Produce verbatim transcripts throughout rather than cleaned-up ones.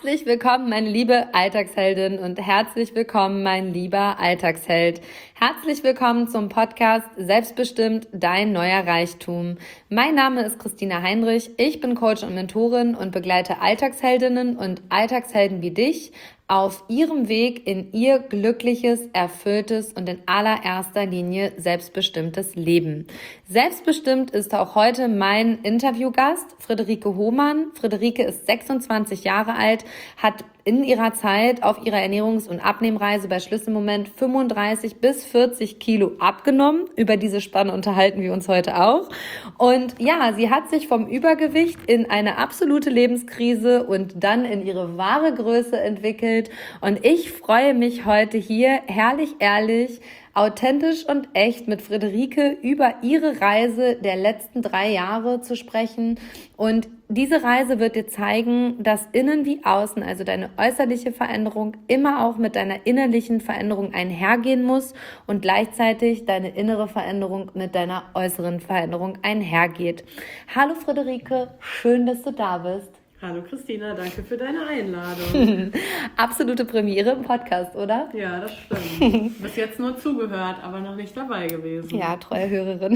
Herzlich willkommen, meine liebe Alltagsheldin und herzlich willkommen, mein lieber Alltagsheld. Herzlich willkommen zum Podcast Selbstbestimmt, dein neuer Reichtum. Mein Name ist Christina Heinrich, ich bin Coach und Mentorin und begleite Alltagsheldinnen und Alltagshelden wie dich auf ihrem Weg in ihr glückliches, erfülltes und in allererster Linie selbstbestimmtes Leben. Selbstbestimmt ist auch heute mein Interviewgast, Friederike Hohmann. Friederike ist sechsundzwanzig Jahre alt, hat in ihrer Zeit auf ihrer Ernährungs- und Abnehmreise bei Schlüsselmoment fünfunddreißig bis vierzig Kilo abgenommen. Über diese Spanne unterhalten wir uns heute auch. Und ja, sie hat sich vom Übergewicht in eine absolute Lebenskrise und dann in ihre wahre Größe entwickelt. Und ich freue mich heute hier, herrlich ehrlich, authentisch und echt mit Friederike über ihre Reise der letzten drei Jahre zu sprechen. Und diese Reise wird dir zeigen, dass innen wie außen, also deine äußerliche Veränderung, immer auch mit deiner innerlichen Veränderung einhergehen muss und gleichzeitig deine innere Veränderung mit deiner äußeren Veränderung einhergeht. Hallo Friederike, schön, dass du da bist. Hallo Christina, danke für deine Einladung. Absolute Premiere im Podcast, oder? Ja, das stimmt. Bis jetzt nur zugehört, aber noch nicht dabei gewesen. Ja, treue Hörerin.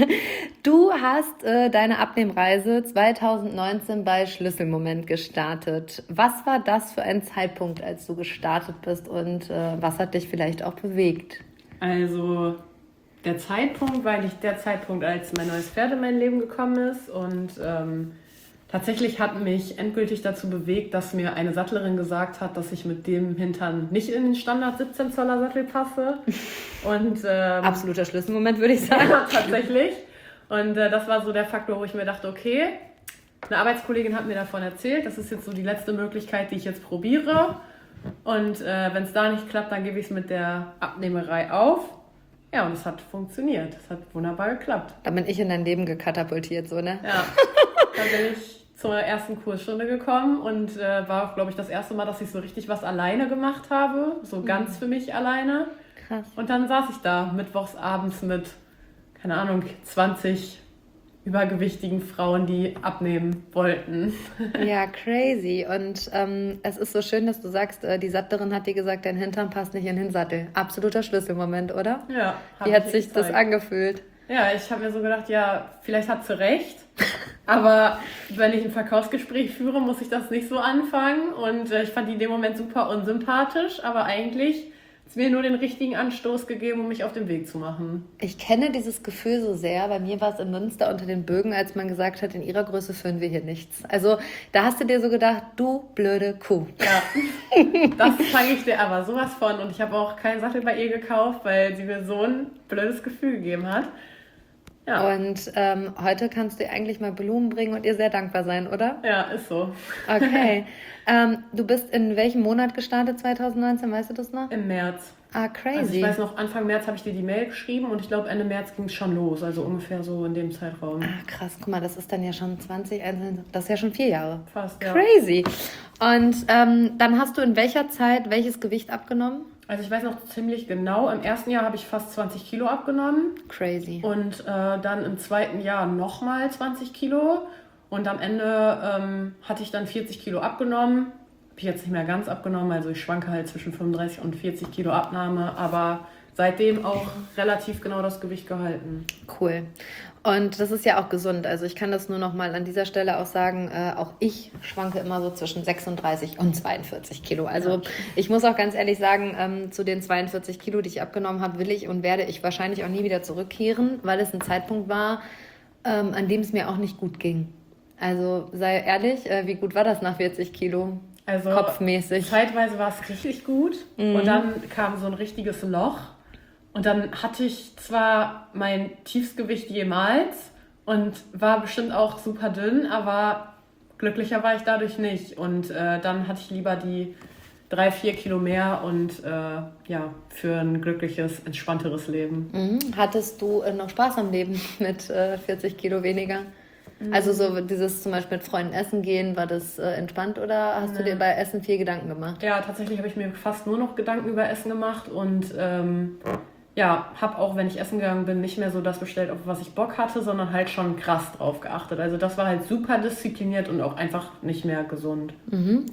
Du hast äh, deine Abnehmreise zweitausendneunzehn bei Schlüsselmoment gestartet. Was war das für ein Zeitpunkt, als du gestartet bist und äh, was hat dich vielleicht auch bewegt? Also der Zeitpunkt war eigentlich der Zeitpunkt, als mein neues Pferd in mein Leben gekommen ist und ähm, tatsächlich hat mich endgültig dazu bewegt, dass mir eine Sattlerin gesagt hat, dass ich mit dem Hintern nicht in den Standard siebzehn Zoller Sattel passe. Und, ähm, absoluter Schlüsselmoment, würde ich sagen. Ja, tatsächlich. Und äh, das war so der Faktor, wo ich mir dachte, okay, eine Arbeitskollegin hat mir davon erzählt, das ist jetzt so die letzte Möglichkeit, die ich jetzt probiere. Und äh, wenn es da nicht klappt, dann gebe ich es mit der Abnehmerei auf. Ja, und es hat funktioniert. Es hat wunderbar geklappt. Da bin ich in dein Leben gekatapultiert, so, ne? Ja, da bin ich zur ersten Kursstunde gekommen und äh, war, glaube ich, das erste Mal, dass ich so richtig was alleine gemacht habe. So ganz für mich alleine. Krass. Und dann saß ich da mittwochs abends mit, keine Ahnung, zwanzig übergewichtigen Frauen, die abnehmen wollten. Ja, crazy. Und ähm, es ist so schön, dass du sagst, äh, die Sattlerin hat dir gesagt, dein Hintern passt nicht in den Hintsattel. Absoluter Schlüsselmoment, oder? Ja. Wie hat sich das angefühlt? Ja, ich habe mir so gedacht, ja, vielleicht hat sie recht. Aber wenn ich ein Verkaufsgespräch führe, muss ich das nicht so anfangen. Und äh, ich fand die in dem Moment super unsympathisch, aber eigentlich hat es mir nur den richtigen Anstoß gegeben, um mich auf den Weg zu machen. Ich kenne dieses Gefühl so sehr. Bei mir war es in Münster unter den Bögen, als man gesagt hat, in ihrer Größe führen wir hier nichts. Also da hast du dir so gedacht, du blöde Kuh. Ja, das zeige ich dir aber sowas von. Und ich habe auch keinen Sattel bei ihr gekauft, weil sie mir so ein blödes Gefühl gegeben hat. Ja. Und ähm, heute kannst du ihr eigentlich mal Blumen bringen und ihr sehr dankbar sein, oder? Ja, ist so. Okay. ähm, du bist in welchem Monat gestartet, zweitausendneunzehn, weißt du das noch? Im März. Ah, crazy. Also ich weiß noch, Anfang März habe ich dir die Mail geschrieben und ich glaube Ende März ging es schon los, also ungefähr so in dem Zeitraum. Ah, krass, guck mal, das ist dann ja schon zwanzig, das ist ja schon vier Jahre. Fast, ja. Crazy. Und ähm, dann hast du in welcher Zeit welches Gewicht abgenommen? Also ich weiß noch ziemlich genau, im ersten Jahr habe ich fast zwanzig Kilo abgenommen. Crazy. Und äh, dann im zweiten Jahr nochmal zwanzig Kilo. Und am Ende ähm, hatte ich dann vierzig Kilo abgenommen. Habe ich jetzt nicht mehr ganz abgenommen, also ich schwanke halt zwischen fünfunddreißig und vierzig Kilo Abnahme. Aber seitdem auch relativ genau das Gewicht gehalten. Cool. Und das ist ja auch gesund. Also ich kann das nur noch mal an dieser Stelle auch sagen, äh, auch ich schwanke immer so zwischen sechsunddreißig und zweiundvierzig Kilo. Also ja. Ich muss auch ganz ehrlich sagen, ähm, zu den zweiundvierzig Kilo, die ich abgenommen habe, will ich und werde ich wahrscheinlich auch nie wieder zurückkehren, weil es ein Zeitpunkt war, ähm, an dem es mir auch nicht gut ging. Also sei ehrlich, äh, wie gut war das nach vierzig Kilo? Also kopfmäßig. Zeitweise war es richtig gut mhm. und dann kam so ein richtiges Loch. Und dann hatte ich zwar mein Tiefstgewicht jemals und war bestimmt auch super dünn, aber glücklicher war ich dadurch nicht. Und äh, dann hatte ich lieber die drei, vier Kilo mehr und äh, ja, für ein glückliches, entspannteres Leben. Mhm. Hattest du äh, noch Spaß am Leben mit äh, vierzig Kilo weniger? Mhm. Also so dieses zum Beispiel mit Freunden essen gehen, war das äh, entspannt oder hast nee. du dir bei Essen viel Gedanken gemacht? Ja, tatsächlich habe ich mir fast nur noch Gedanken über Essen gemacht und ähm, ja, habe auch, wenn ich essen gegangen bin, nicht mehr so das bestellt, auf was ich Bock hatte, sondern halt schon krass drauf geachtet. Also das war halt super diszipliniert und auch einfach nicht mehr gesund. Mhm.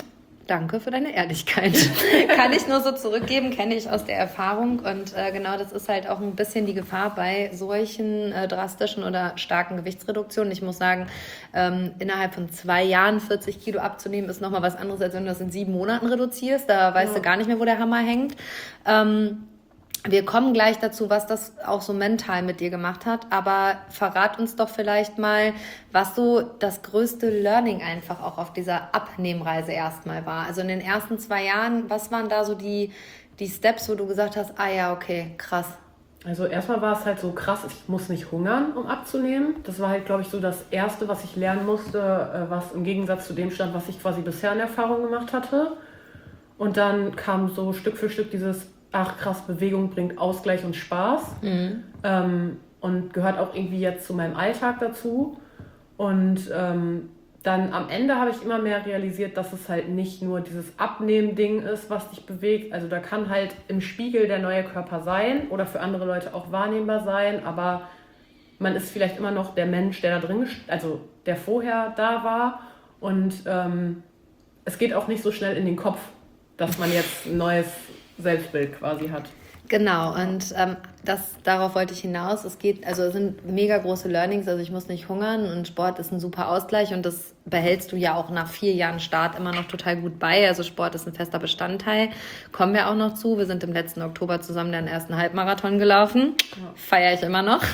Danke für deine Ehrlichkeit. Kann ich nur so zurückgeben, kenne ich aus der Erfahrung. Und äh, genau das ist halt auch ein bisschen die Gefahr bei solchen äh, drastischen oder starken Gewichtsreduktionen. Ich muss sagen, ähm, innerhalb von zwei Jahren vierzig Kilo abzunehmen, ist nochmal was anderes, als wenn du das in sieben Monaten reduzierst. Da weißt ja. du gar nicht mehr, wo der Hammer hängt. Ähm, Wir kommen gleich dazu, was das auch so mental mit dir gemacht hat, aber verrat uns doch vielleicht mal, was so das größte Learning einfach auch auf dieser Abnehmreise erstmal war. Also in den ersten zwei Jahren, was waren da so die, die Steps, wo du gesagt hast, ah ja, okay, krass. Also erstmal war es halt so krass, ich muss nicht hungern, um abzunehmen. Das war halt, glaube ich, so das Erste, was ich lernen musste, was im Gegensatz zu dem stand, was ich quasi bisher in Erfahrung gemacht hatte. Und dann kam so Stück für Stück dieses ach krass, Bewegung bringt Ausgleich und Spaß mhm. ähm, und gehört auch irgendwie jetzt zu meinem Alltag dazu. Und ähm, dann am Ende habe ich immer mehr realisiert, dass es halt nicht nur dieses Abnehmen-Ding ist, was dich bewegt. Also da kann halt im Spiegel der neue Körper sein oder für andere Leute auch wahrnehmbar sein, aber man ist vielleicht immer noch der Mensch, der da drin, also der vorher da war. Und ähm, es geht auch nicht so schnell in den Kopf, dass man jetzt ein neues Selbstbild quasi hat. Genau, und ähm, das, darauf wollte ich hinaus. Es geht, also es sind mega große Learnings, also ich muss nicht hungern und Sport ist ein super Ausgleich und das behältst du ja auch nach vier Jahren Start immer noch total gut bei. Also Sport ist ein fester Bestandteil. Kommen wir auch noch zu. Wir sind im letzten Oktober zusammen den ersten Halbmarathon gelaufen. Ja. Feiere ich immer noch.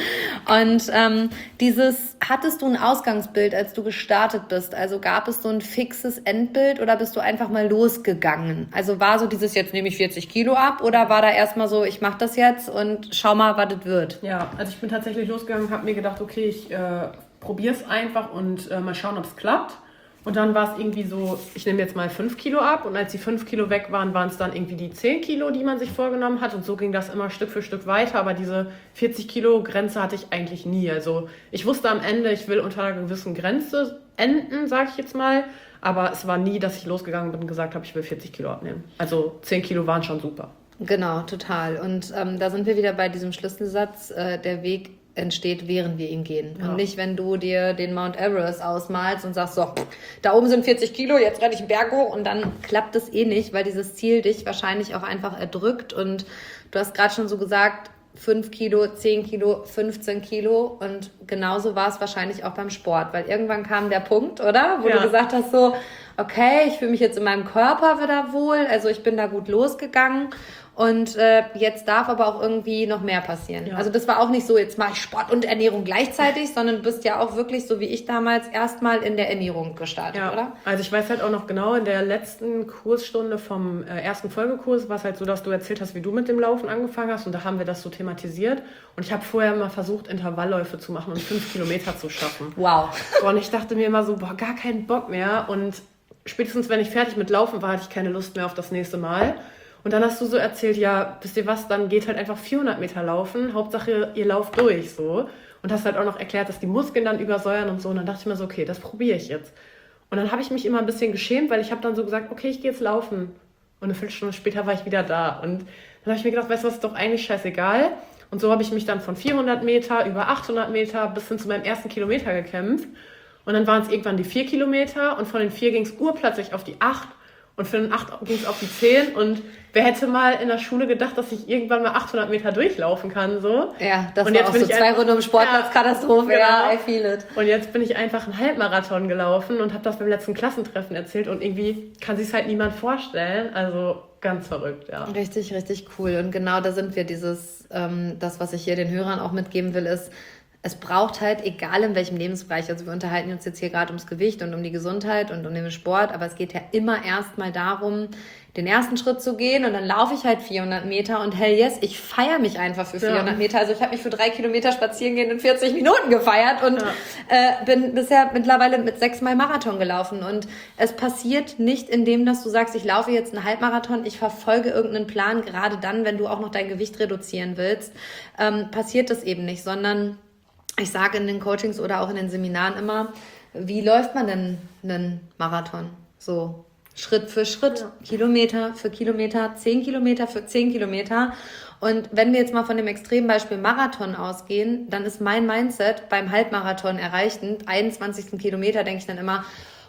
Und ähm, dieses, hattest du ein Ausgangsbild, als du gestartet bist? Also gab es so ein fixes Endbild oder bist du einfach mal losgegangen? Also war so dieses, jetzt nehme ich vierzig Kilo ab oder war da erstmal so, ich mache das jetzt und schau mal, was das wird? Ja, also ich bin tatsächlich losgegangen, habe mir gedacht, okay, ich äh, probiere es einfach und äh, mal schauen, ob es klappt. Und dann war es irgendwie so, ich nehme jetzt mal fünf Kilo ab und als die fünf Kilo weg waren, waren es dann irgendwie die zehn Kilo, die man sich vorgenommen hat und so ging das immer Stück für Stück weiter, aber diese vierzig Kilo Grenze hatte ich eigentlich nie. Also ich wusste am Ende, ich will unter einer gewissen Grenze enden, sage ich jetzt mal, aber es war nie, dass ich losgegangen bin und gesagt habe, ich will vierzig Kilo abnehmen. Also zehn Kilo waren schon super. Genau, total. Und ähm, da sind wir wieder bei diesem Schlüsselsatz, äh, der Weg entsteht, während wir ihn gehen. Ja. Und nicht, wenn du dir den Mount Everest ausmalst und sagst, so, da oben sind vierzig Kilo, jetzt renne ich einen Berg hoch und dann klappt es eh nicht, weil dieses Ziel dich wahrscheinlich auch einfach erdrückt. Und du hast gerade schon so gesagt, fünf Kilo, zehn Kilo, fünfzehn Kilo und genauso war es wahrscheinlich auch beim Sport, weil irgendwann kam der Punkt, oder? Wo ja. du gesagt hast so, okay, ich fühle mich jetzt in meinem Körper wieder wohl, also ich bin da gut losgegangen. Und äh, jetzt darf aber auch irgendwie noch mehr passieren. Ja. Also das war auch nicht so, jetzt mache ich Sport und Ernährung gleichzeitig, sondern du bist ja auch wirklich, so wie ich damals, erstmal in der Ernährung gestartet, ja. oder? Also ich weiß halt auch noch genau, in der letzten Kursstunde vom äh, ersten Folgekurs war es halt so, dass du erzählt hast, wie du mit dem Laufen angefangen hast und da haben wir das so thematisiert. Und ich habe vorher mal versucht, Intervallläufe zu machen und fünf Kilometer zu schaffen. Wow. Und ich dachte mir immer so, boah, gar keinen Bock mehr. Und spätestens, wenn ich fertig mit Laufen war, hatte ich keine Lust mehr auf das nächste Mal. Und dann hast du so erzählt, ja, wisst ihr was, dann geht halt einfach vierhundert Meter laufen, Hauptsache ihr lauft durch, so. Und hast halt auch noch erklärt, dass die Muskeln dann übersäuern und so. Und dann dachte ich mir so, okay, das probiere ich jetzt. Und dann habe ich mich immer ein bisschen geschämt, weil ich habe dann so gesagt, okay, ich gehe jetzt laufen. Und eine Viertelstunde später war ich wieder da. Und dann habe ich mir gedacht, weißt du was, ist doch eigentlich scheißegal. Und so habe ich mich dann von vierhundert Meter über achthundert Meter bis hin zu meinem ersten Kilometer gekämpft. Und dann waren es irgendwann die vier Kilometer und von den vier ging es urplötzlich auf die acht. Und für den acht ging es auf die zehn und wer hätte mal in der Schule gedacht, dass ich irgendwann mal achthundert Meter durchlaufen kann, so. Ja, das und war jetzt auch bin so ich zwei einfach, Runden um Sportplatz, ja, Katastrophe, genau. ja, I feel it. Und jetzt bin ich einfach einen Halbmarathon gelaufen und habe das beim letzten Klassentreffen erzählt und irgendwie kann sich halt niemand vorstellen, also ganz verrückt, ja. Richtig, richtig cool und genau da sind wir, dieses, ähm, das, was ich hier den Hörern auch mitgeben will, ist, es braucht halt, egal in welchem Lebensbereich, also wir unterhalten uns jetzt hier gerade ums Gewicht und um die Gesundheit und um den Sport, aber es geht ja immer erstmal darum, den ersten Schritt zu gehen und dann laufe ich halt vierhundert Meter und hell yes, ich feiere mich einfach für vierhundert ja. Meter. Also ich habe mich für drei Kilometer spazieren gehen in vierzig Minuten gefeiert und ja. äh, bin bisher mittlerweile mit sechsmal Marathon gelaufen und es passiert nicht, indem dass du sagst, ich laufe jetzt einen Halbmarathon, ich verfolge irgendeinen Plan, gerade dann, wenn du auch noch dein Gewicht reduzieren willst, ähm, passiert das eben nicht, sondern ich sage in den Coachings oder auch in den Seminaren immer, wie läuft man denn einen Marathon? So Schritt für Schritt, ja. Kilometer für Kilometer, zehn Kilometer für zehn Kilometer. Und wenn wir jetzt mal von dem Extrembeispiel Marathon ausgehen, dann ist mein Mindset beim Halbmarathon erreichend, einundzwanzigsten Kilometer denke ich dann immer,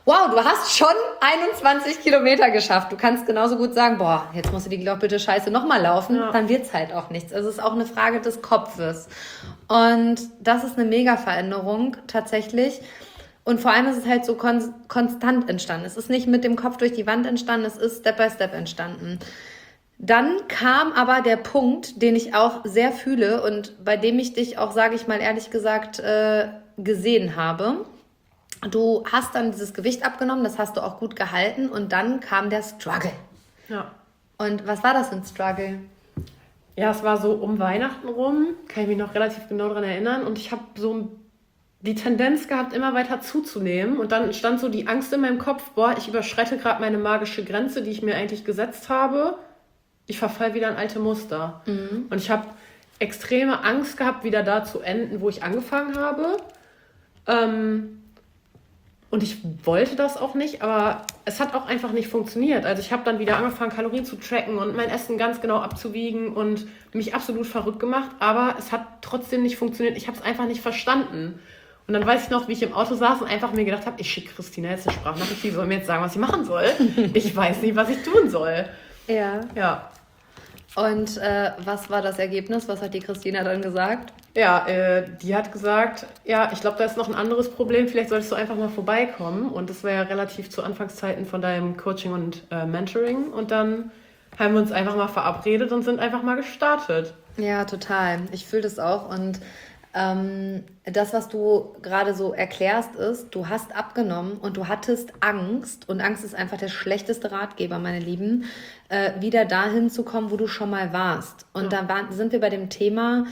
wow, du hast schon einundzwanzig Kilometer geschafft. Du kannst genauso gut sagen, boah, jetzt musst du die doch bitte scheiße nochmal laufen. Ja. Dann wird's halt auch nichts. Also es ist auch eine Frage des Kopfes. Und das ist eine Mega-Veränderung tatsächlich. Und vor allem ist es halt so kon- konstant entstanden. Es ist nicht mit dem Kopf durch die Wand entstanden, es ist Step by Step entstanden. Dann kam aber der Punkt, den ich auch sehr fühle und bei dem ich dich auch, sage ich mal ehrlich gesagt, äh, gesehen habe. Du hast dann dieses Gewicht abgenommen, das hast du auch gut gehalten und dann kam der Struggle. Ja. Und was war das für ein Struggle? Ja, es war so um Weihnachten rum, kann ich mich noch relativ genau daran erinnern und ich habe so die Tendenz gehabt, immer weiter zuzunehmen und dann stand so die Angst in meinem Kopf, boah, ich überschreite gerade meine magische Grenze, die ich mir eigentlich gesetzt habe. Ich verfall wieder in alte Muster. Mhm. Und ich habe extreme Angst gehabt, wieder da zu enden, wo ich angefangen habe. Ähm, und ich wollte das auch nicht, aber es hat auch einfach nicht funktioniert. Also ich habe dann wieder angefangen, Kalorien zu tracken und mein Essen ganz genau abzuwiegen und mich absolut verrückt gemacht, aber es hat trotzdem nicht funktioniert. Ich habe es einfach nicht verstanden. Und dann weiß ich noch, wie ich im Auto saß und einfach mir gedacht habe, ich schicke Christina jetzt eine Sprachnachricht, die soll mir jetzt sagen, was ich machen soll. Ich weiß nicht, was ich tun soll. Ja. Ja. Und äh, was war das Ergebnis? Was hat die Christina dann gesagt? Ja, äh, die hat gesagt, ja, ich glaube, da ist noch ein anderes Problem, vielleicht solltest du einfach mal vorbeikommen. Und das war ja relativ zu Anfangszeiten von deinem Coaching und äh, Mentoring. Und dann haben wir uns einfach mal verabredet und sind einfach mal gestartet. Ja, total. Ich fühle das auch und ähm, das, was du gerade so erklärst, ist, du hast abgenommen und du hattest Angst und Angst ist einfach der schlechteste Ratgeber, meine Lieben, äh, wieder dahin zu kommen, wo du schon mal warst. Und ja. da war, sind wir bei dem Thema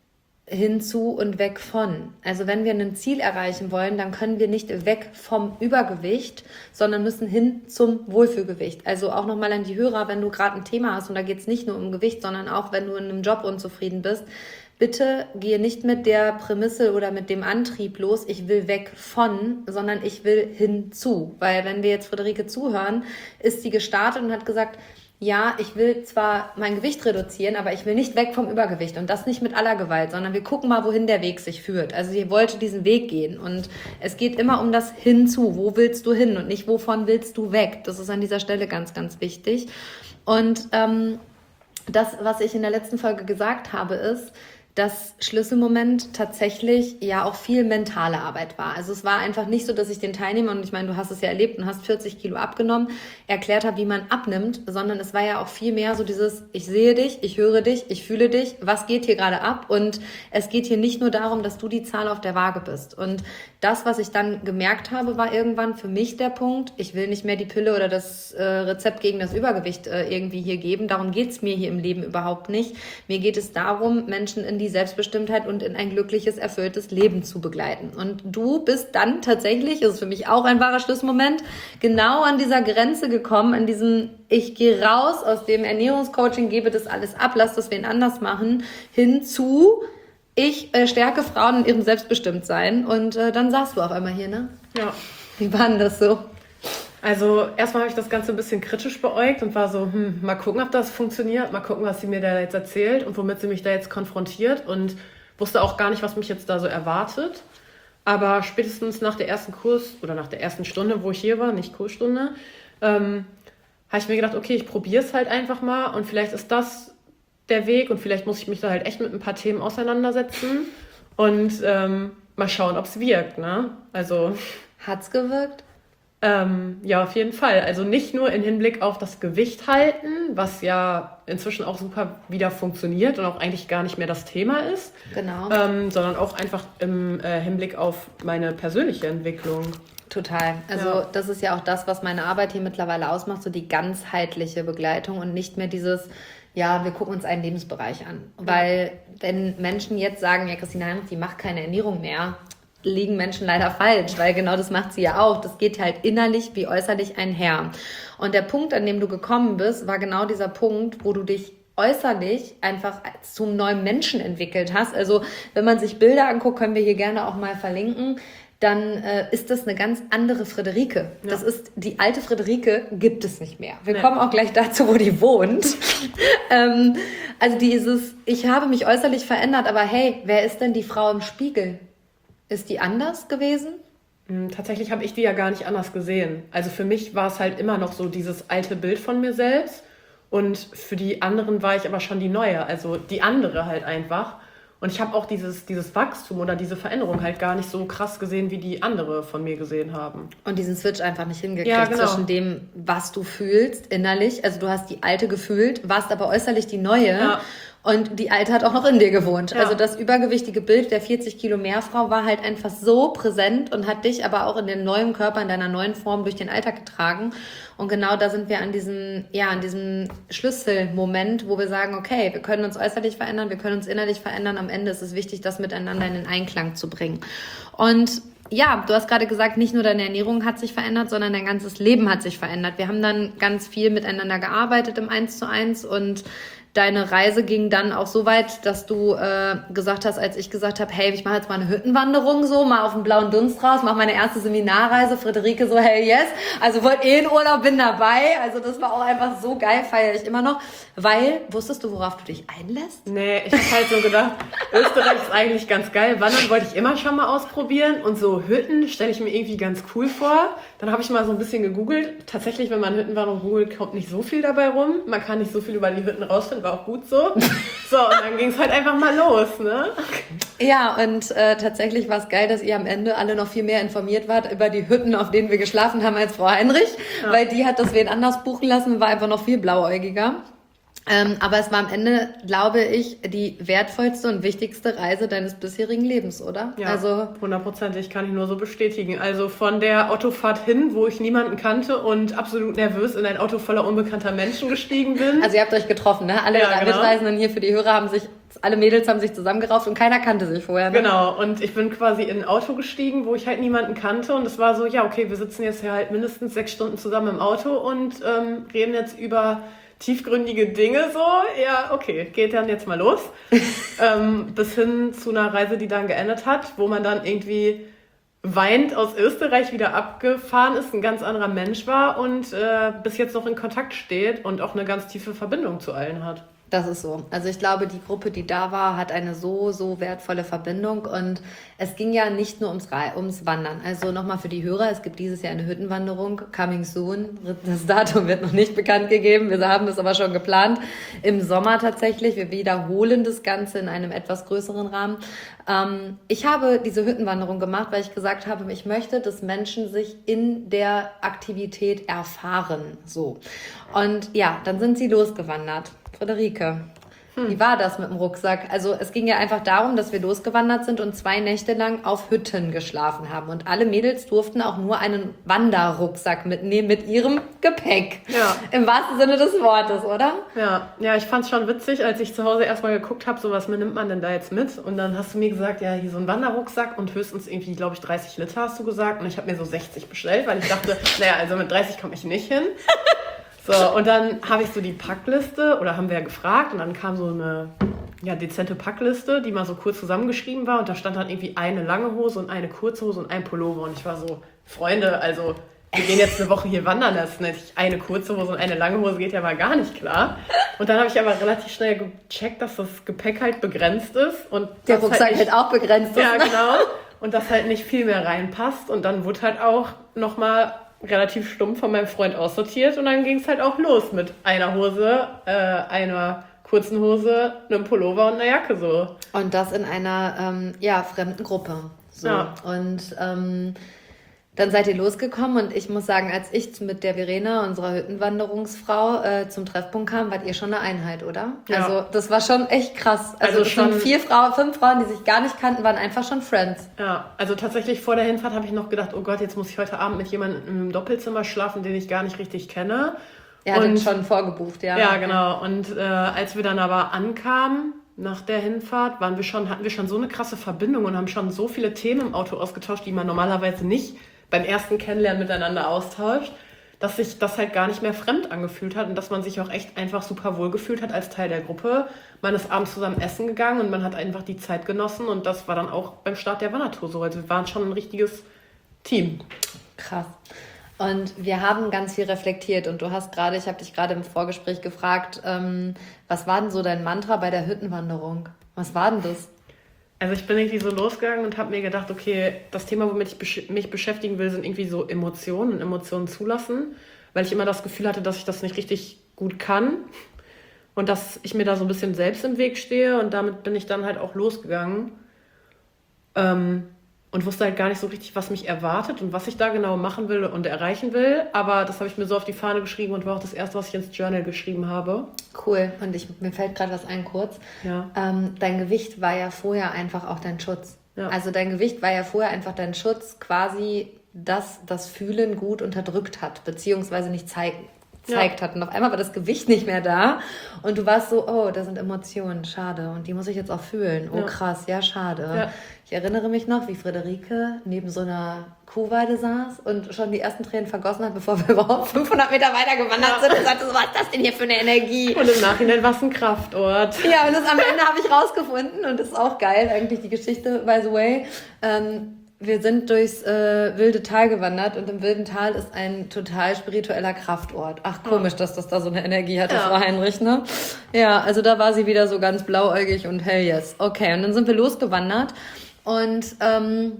hinzu und weg von. Also wenn wir ein Ziel erreichen wollen, dann können wir nicht weg vom Übergewicht, sondern müssen hin zum Wohlfühlgewicht. Also auch nochmal an die Hörer, wenn du gerade ein Thema hast und da geht es nicht nur um Gewicht, sondern auch wenn du in einem Job unzufrieden bist, bitte gehe nicht mit der Prämisse oder mit dem Antrieb los, ich will weg von, sondern ich will hinzu. Weil wenn wir jetzt Friederike zuhören, ist sie gestartet und hat gesagt, ja, ich will zwar mein Gewicht reduzieren, aber ich will nicht weg vom Übergewicht und das nicht mit aller Gewalt, sondern wir gucken mal, wohin der Weg sich führt. Also sie wollte diesen Weg gehen und es geht immer um das Hinzu. Wo willst du hin und nicht wovon willst du weg? Das ist an dieser Stelle ganz, ganz wichtig. Und ähm, das, was ich in der letzten Folge gesagt habe, ist, dass Schlüsselmoment tatsächlich ja auch viel mentale Arbeit war. Also es war einfach nicht so, dass ich den Teilnehmern, und ich meine, du hast es ja erlebt und hast vierzig Kilo abgenommen, erklärt habe, wie man abnimmt, sondern es war ja auch viel mehr so dieses, ich sehe dich, ich höre dich, ich fühle dich, was geht hier gerade ab? Und es geht hier nicht nur darum, dass du die Zahl auf der Waage bist. Und das, was ich dann gemerkt habe, war irgendwann für mich der Punkt, ich will nicht mehr die Pille oder das äh, Rezept gegen das Übergewicht äh, irgendwie hier geben. Darum geht's mir hier im Leben überhaupt nicht. Mir geht es darum, Menschen in die Selbstbestimmtheit und in ein glückliches, erfülltes Leben zu begleiten. Und du bist dann tatsächlich, das ist für mich auch ein wahrer Schlussmoment, genau an dieser Grenze gekommen, an diesem, ich gehe raus aus dem Ernährungscoaching, gebe das alles ab, lass das wen anders machen, hin zu, ich äh, stärke Frauen in ihrem Selbstbestimmtsein. Und äh, dann saßt du auf einmal hier, ne? Ja. Wie war denn das so? Also erstmal habe ich das Ganze ein bisschen kritisch beäugt und war so, hm, mal gucken, ob das funktioniert, mal gucken, was sie mir da jetzt erzählt und womit sie mich da jetzt konfrontiert und wusste auch gar nicht, was mich jetzt da so erwartet. Aber spätestens nach der ersten Kurs oder nach der ersten Stunde, wo ich hier war, nicht Kursstunde, ähm, habe ich mir gedacht, okay, ich probiere es halt einfach mal und vielleicht ist das der Weg und vielleicht muss ich mich da halt echt mit ein paar Themen auseinandersetzen und ähm, mal schauen, ob es wirkt, ne? Also hat's gewirkt? Ähm, ja, auf jeden Fall. Also nicht nur im Hinblick auf das Gewicht halten, was ja inzwischen auch super wieder funktioniert und auch eigentlich gar nicht mehr das Thema ist. Genau. Ähm, sondern auch einfach im äh, Hinblick auf meine persönliche Entwicklung. Total. Also ja. Das ist ja auch das, was meine Arbeit hier mittlerweile ausmacht, so die ganzheitliche Begleitung und nicht mehr dieses, ja, wir gucken uns einen Lebensbereich an. Ja. Weil wenn Menschen jetzt sagen, ja, Christina Heinrich, die macht keine Ernährung mehr, liegen Menschen leider falsch, weil genau das macht sie ja auch. Das geht halt innerlich wie äußerlich einher. Und der Punkt, an dem du gekommen bist, war genau dieser Punkt, wo du dich äußerlich einfach zum neuen Menschen entwickelt hast. Also wenn man sich Bilder anguckt, können wir hier gerne auch mal verlinken, dann äh, ist das eine ganz andere Friederike. Ja. Das ist, die alte Friederike gibt es nicht mehr. Wir nee. kommen auch gleich dazu, wo die wohnt. ähm, also dieses, ich habe mich äußerlich verändert, aber hey, wer ist denn die Frau im Spiegel? Ist die anders gewesen? Tatsächlich habe ich die ja gar nicht anders gesehen. Also für mich war es halt immer noch so dieses alte Bild von mir selbst und für die anderen war ich aber schon die neue, also die andere halt einfach. Und ich habe auch dieses, dieses Wachstum oder diese Veränderung halt gar nicht so krass gesehen, wie die andere von mir gesehen haben. Und diesen Switch einfach nicht hingekriegt Ja, genau. zwischen dem, was du fühlst innerlich. Also du hast die alte gefühlt, warst aber äußerlich die neue. Ja. Und die alte hat auch noch in dir gewohnt. Ja. Also das übergewichtige Bild der vierzig Kilo mehr Frau war halt einfach so präsent und hat dich aber auch in dem neuen Körper, in deiner neuen Form durch den Alltag getragen. Und genau da sind wir an diesem, ja, an diesem Schlüsselmoment, wo wir sagen, okay, wir können uns äußerlich verändern, wir können uns innerlich verändern. Am Ende ist es wichtig, das miteinander in den Einklang zu bringen. Und ja, du hast gerade gesagt, nicht nur deine Ernährung hat sich verändert, sondern dein ganzes Leben hat sich verändert. Wir haben dann ganz viel miteinander gearbeitet im Eins zu Eins und deine Reise ging dann auch so weit, dass du äh, gesagt hast, als ich gesagt habe, hey, ich mache jetzt mal eine Hüttenwanderung so, mal auf den blauen Dunst raus, mache meine erste Seminarreise. Friederike so, hey, yes. Also wollte eh in Urlaub, bin dabei. Also das war auch einfach so geil, feiere ich immer noch. Weil, wusstest du, worauf du dich einlässt? Nee, ich habe halt so gedacht, Österreich ist eigentlich ganz geil. Wandern wollte ich immer schon mal ausprobieren. Und so Hütten stelle ich mir irgendwie ganz cool vor. Dann habe ich mal so ein bisschen gegoogelt. Tatsächlich, wenn man Hüttenwanderung googelt, kommt nicht so viel dabei rum. Man kann nicht so viel über die Hütten rausfinden, war auch gut so. So, und dann ging es halt einfach mal los, ne? Ja, und äh, tatsächlich war es geil, dass ihr am Ende alle noch viel mehr informiert wart über die Hütten, auf denen wir geschlafen haben, als Frau Heinrich. Ja. Weil die hat das wen anders buchen lassen und war einfach noch viel blauäugiger. Ähm, aber es war am Ende, glaube ich, die wertvollste und wichtigste Reise deines bisherigen Lebens, oder? Ja, also hundertprozentig, kann ich nur so bestätigen. Also von der Autofahrt hin, wo ich niemanden kannte und absolut nervös in ein Auto voller unbekannter Menschen gestiegen bin. Also ihr habt euch getroffen, ne? Alle ja, genau. Mitreisenden hier für die Hörer haben sich, alle Mädels haben sich zusammengerauft und keiner kannte sich vorher. Ne? Genau, und ich bin quasi in ein Auto gestiegen, wo ich halt niemanden kannte und es war so, ja okay, wir sitzen jetzt ja halt mindestens sechs Stunden zusammen im Auto und ähm, reden jetzt über tiefgründige Dinge so, ja, okay, geht dann jetzt mal los. ähm, bis hin zu einer Reise, die dann geendet hat, wo man dann irgendwie weinend aus Österreich wieder abgefahren ist, ein ganz anderer Mensch war und äh, bis jetzt noch in Kontakt steht und auch eine ganz tiefe Verbindung zu allen hat. Das ist so. Also ich glaube, die Gruppe, die da war, hat eine so, so wertvolle Verbindung. Und es ging ja nicht nur ums, ums Wandern. Also nochmal für die Hörer, es gibt dieses Jahr eine Hüttenwanderung, coming soon. Das Datum wird noch nicht bekannt gegeben. Wir haben das aber schon geplant. Im Sommer tatsächlich. Wir wiederholen das Ganze in einem etwas größeren Rahmen. Ähm, ich habe diese Hüttenwanderung gemacht, weil ich gesagt habe, ich möchte, dass Menschen sich in der Aktivität erfahren. So. Und ja, dann sind sie losgewandert. Friederike, hm. wie war das mit dem Rucksack? Also es ging ja einfach darum, dass wir losgewandert sind und zwei Nächte lang auf Hütten geschlafen haben. Und alle Mädels durften auch nur einen Wanderrucksack mitnehmen mit ihrem Gepäck. Ja. Im wahrsten Sinne des Wortes, oder? Ja, ja, ich fand es schon witzig, als ich zu Hause erstmal geguckt habe, so was nimmt man denn da jetzt mit? Und dann hast du mir gesagt, ja, hier so ein Wanderrucksack und höchstens irgendwie, glaube ich, dreißig Liter hast du gesagt. Und ich habe mir so sechzig bestellt, weil ich dachte, naja, also mit dreißig komme ich nicht hin. So, und dann habe ich so die Packliste, oder haben wir ja gefragt, und dann kam so eine ja, dezente Packliste, die mal so kurz zusammengeschrieben war, und da stand dann irgendwie eine lange Hose und eine kurze Hose und ein Pullover, und ich war so, Freunde, also wir gehen jetzt eine Woche hier wandern, das ist nicht eine kurze Hose und eine lange Hose, geht ja mal gar nicht klar. Und dann habe ich aber relativ schnell gecheckt, dass das Gepäck halt begrenzt ist. Und der Rucksack halt, halt auch begrenzt ist. Ja, genau. Und dass halt nicht viel mehr reinpasst, und dann wurde halt auch nochmal relativ stumpf von meinem Freund aussortiert und dann ging es halt auch los mit einer Hose, äh, einer kurzen Hose, einem Pullover und einer Jacke so. Und das in einer ähm, ja, fremden Gruppe. So. Ja. Und ähm, dann seid ihr losgekommen und ich muss sagen, als ich mit der Verena, unserer Hüttenwanderungsfrau, äh, zum Treffpunkt kam, wart ihr schon eine Einheit, oder? Ja. Also das war schon echt krass. Also, also das schon sind vier Frauen, fünf Frauen, die sich gar nicht kannten, waren einfach schon Friends. Ja, also tatsächlich vor der Hinfahrt habe ich noch gedacht, oh Gott, jetzt muss ich heute Abend mit jemandem im Doppelzimmer schlafen, den ich gar nicht richtig kenne. Er hat uns schon vorgebucht, ja. Ja, genau. Und äh, als wir dann aber ankamen, nach der Hinfahrt, waren wir schon, hatten wir schon so eine krasse Verbindung und haben schon so viele Themen im Auto ausgetauscht, die man normalerweise nicht beim ersten Kennenlernen miteinander austauscht, dass sich das halt gar nicht mehr fremd angefühlt hat und dass man sich auch echt einfach super wohl gefühlt hat als Teil der Gruppe. Man ist abends zusammen essen gegangen und man hat einfach die Zeit genossen und das war dann auch beim Start der Wandertour so. Also wir waren schon ein richtiges Team. Krass. Und wir haben ganz viel reflektiert und du hast gerade, ich habe dich gerade im Vorgespräch gefragt, ähm, was war denn so dein Mantra bei der Hüttenwanderung? Was war denn das? Also ich bin irgendwie so losgegangen und habe mir gedacht, okay, das Thema, womit ich besch- mich beschäftigen will, sind irgendwie so Emotionen und Emotionen zulassen, weil ich immer das Gefühl hatte, dass ich das nicht richtig gut kann und dass ich mir da so ein bisschen selbst im Weg stehe und damit bin ich dann halt auch losgegangen ähm, und wusste halt gar nicht so richtig, was mich erwartet und was ich da genau machen will und erreichen will, aber das habe ich mir so auf die Fahne geschrieben und war auch das erste, was ich ins Journal geschrieben habe. Cool. Und ich, mir fällt gerade was ein kurz. Ja. Ähm, dein Gewicht war ja vorher einfach auch dein Schutz. Ja. Also dein Gewicht war ja vorher einfach dein Schutz, quasi, dass das Fühlen gut unterdrückt hat, beziehungsweise nicht zeigen. gezeigt ja. hat. Und auf einmal war das Gewicht nicht mehr da und du warst so, oh, da sind Emotionen, schade. Und die muss ich jetzt auch fühlen. Oh, ja. krass, ja, schade. Ja. Ich erinnere mich noch, wie Friederike neben so einer Kuhweide saß und schon die ersten Tränen vergossen hat, bevor wir überhaupt fünfhundert Meter weiter gewandert ja. sind und sagte so, was ist das denn hier für eine Energie? Und im Nachhinein war es ein Kraftort. Ja, und das am Ende habe ich rausgefunden und das ist auch geil, eigentlich die Geschichte, by the way. Ähm, Wir sind durchs äh, wilde Tal gewandert und im wilden Tal ist ein total spiritueller Kraftort. Ach, komisch, dass das da so eine Energie hat, das ja. war Heinrich, ne? Ja, also da war sie wieder so ganz blauäugig und hell yes. Okay, und dann sind wir losgewandert und ähm,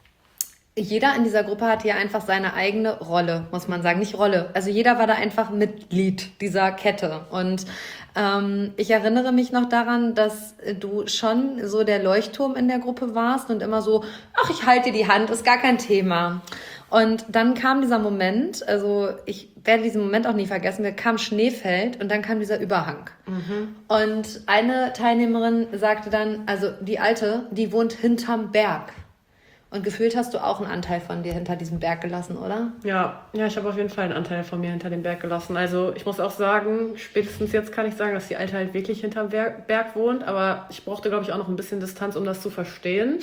jeder in dieser Gruppe hatte ja einfach seine eigene Rolle, muss man sagen. Nicht Rolle, also jeder war da einfach Mitglied dieser Kette und Ähm, ich erinnere mich noch daran, dass du schon so der Leuchtturm in der Gruppe warst und immer so, ach, ich halte dir die Hand, ist gar kein Thema. Und dann kam dieser Moment, also ich werde diesen Moment auch nie vergessen, wir kamen Schneefeld und dann kam dieser Überhang. Mhm. Und eine Teilnehmerin sagte dann, also die Alte, die wohnt hinterm Berg. Und gefühlt hast du auch einen Anteil von dir hinter diesem Berg gelassen, oder? Ja, ja, ich habe auf jeden Fall einen Anteil von mir hinter dem Berg gelassen. Also ich muss auch sagen, spätestens jetzt kann ich sagen, dass die Alte halt wirklich hinterm Berg wohnt. Aber ich brauchte, glaube ich, auch noch ein bisschen Distanz, um das zu verstehen.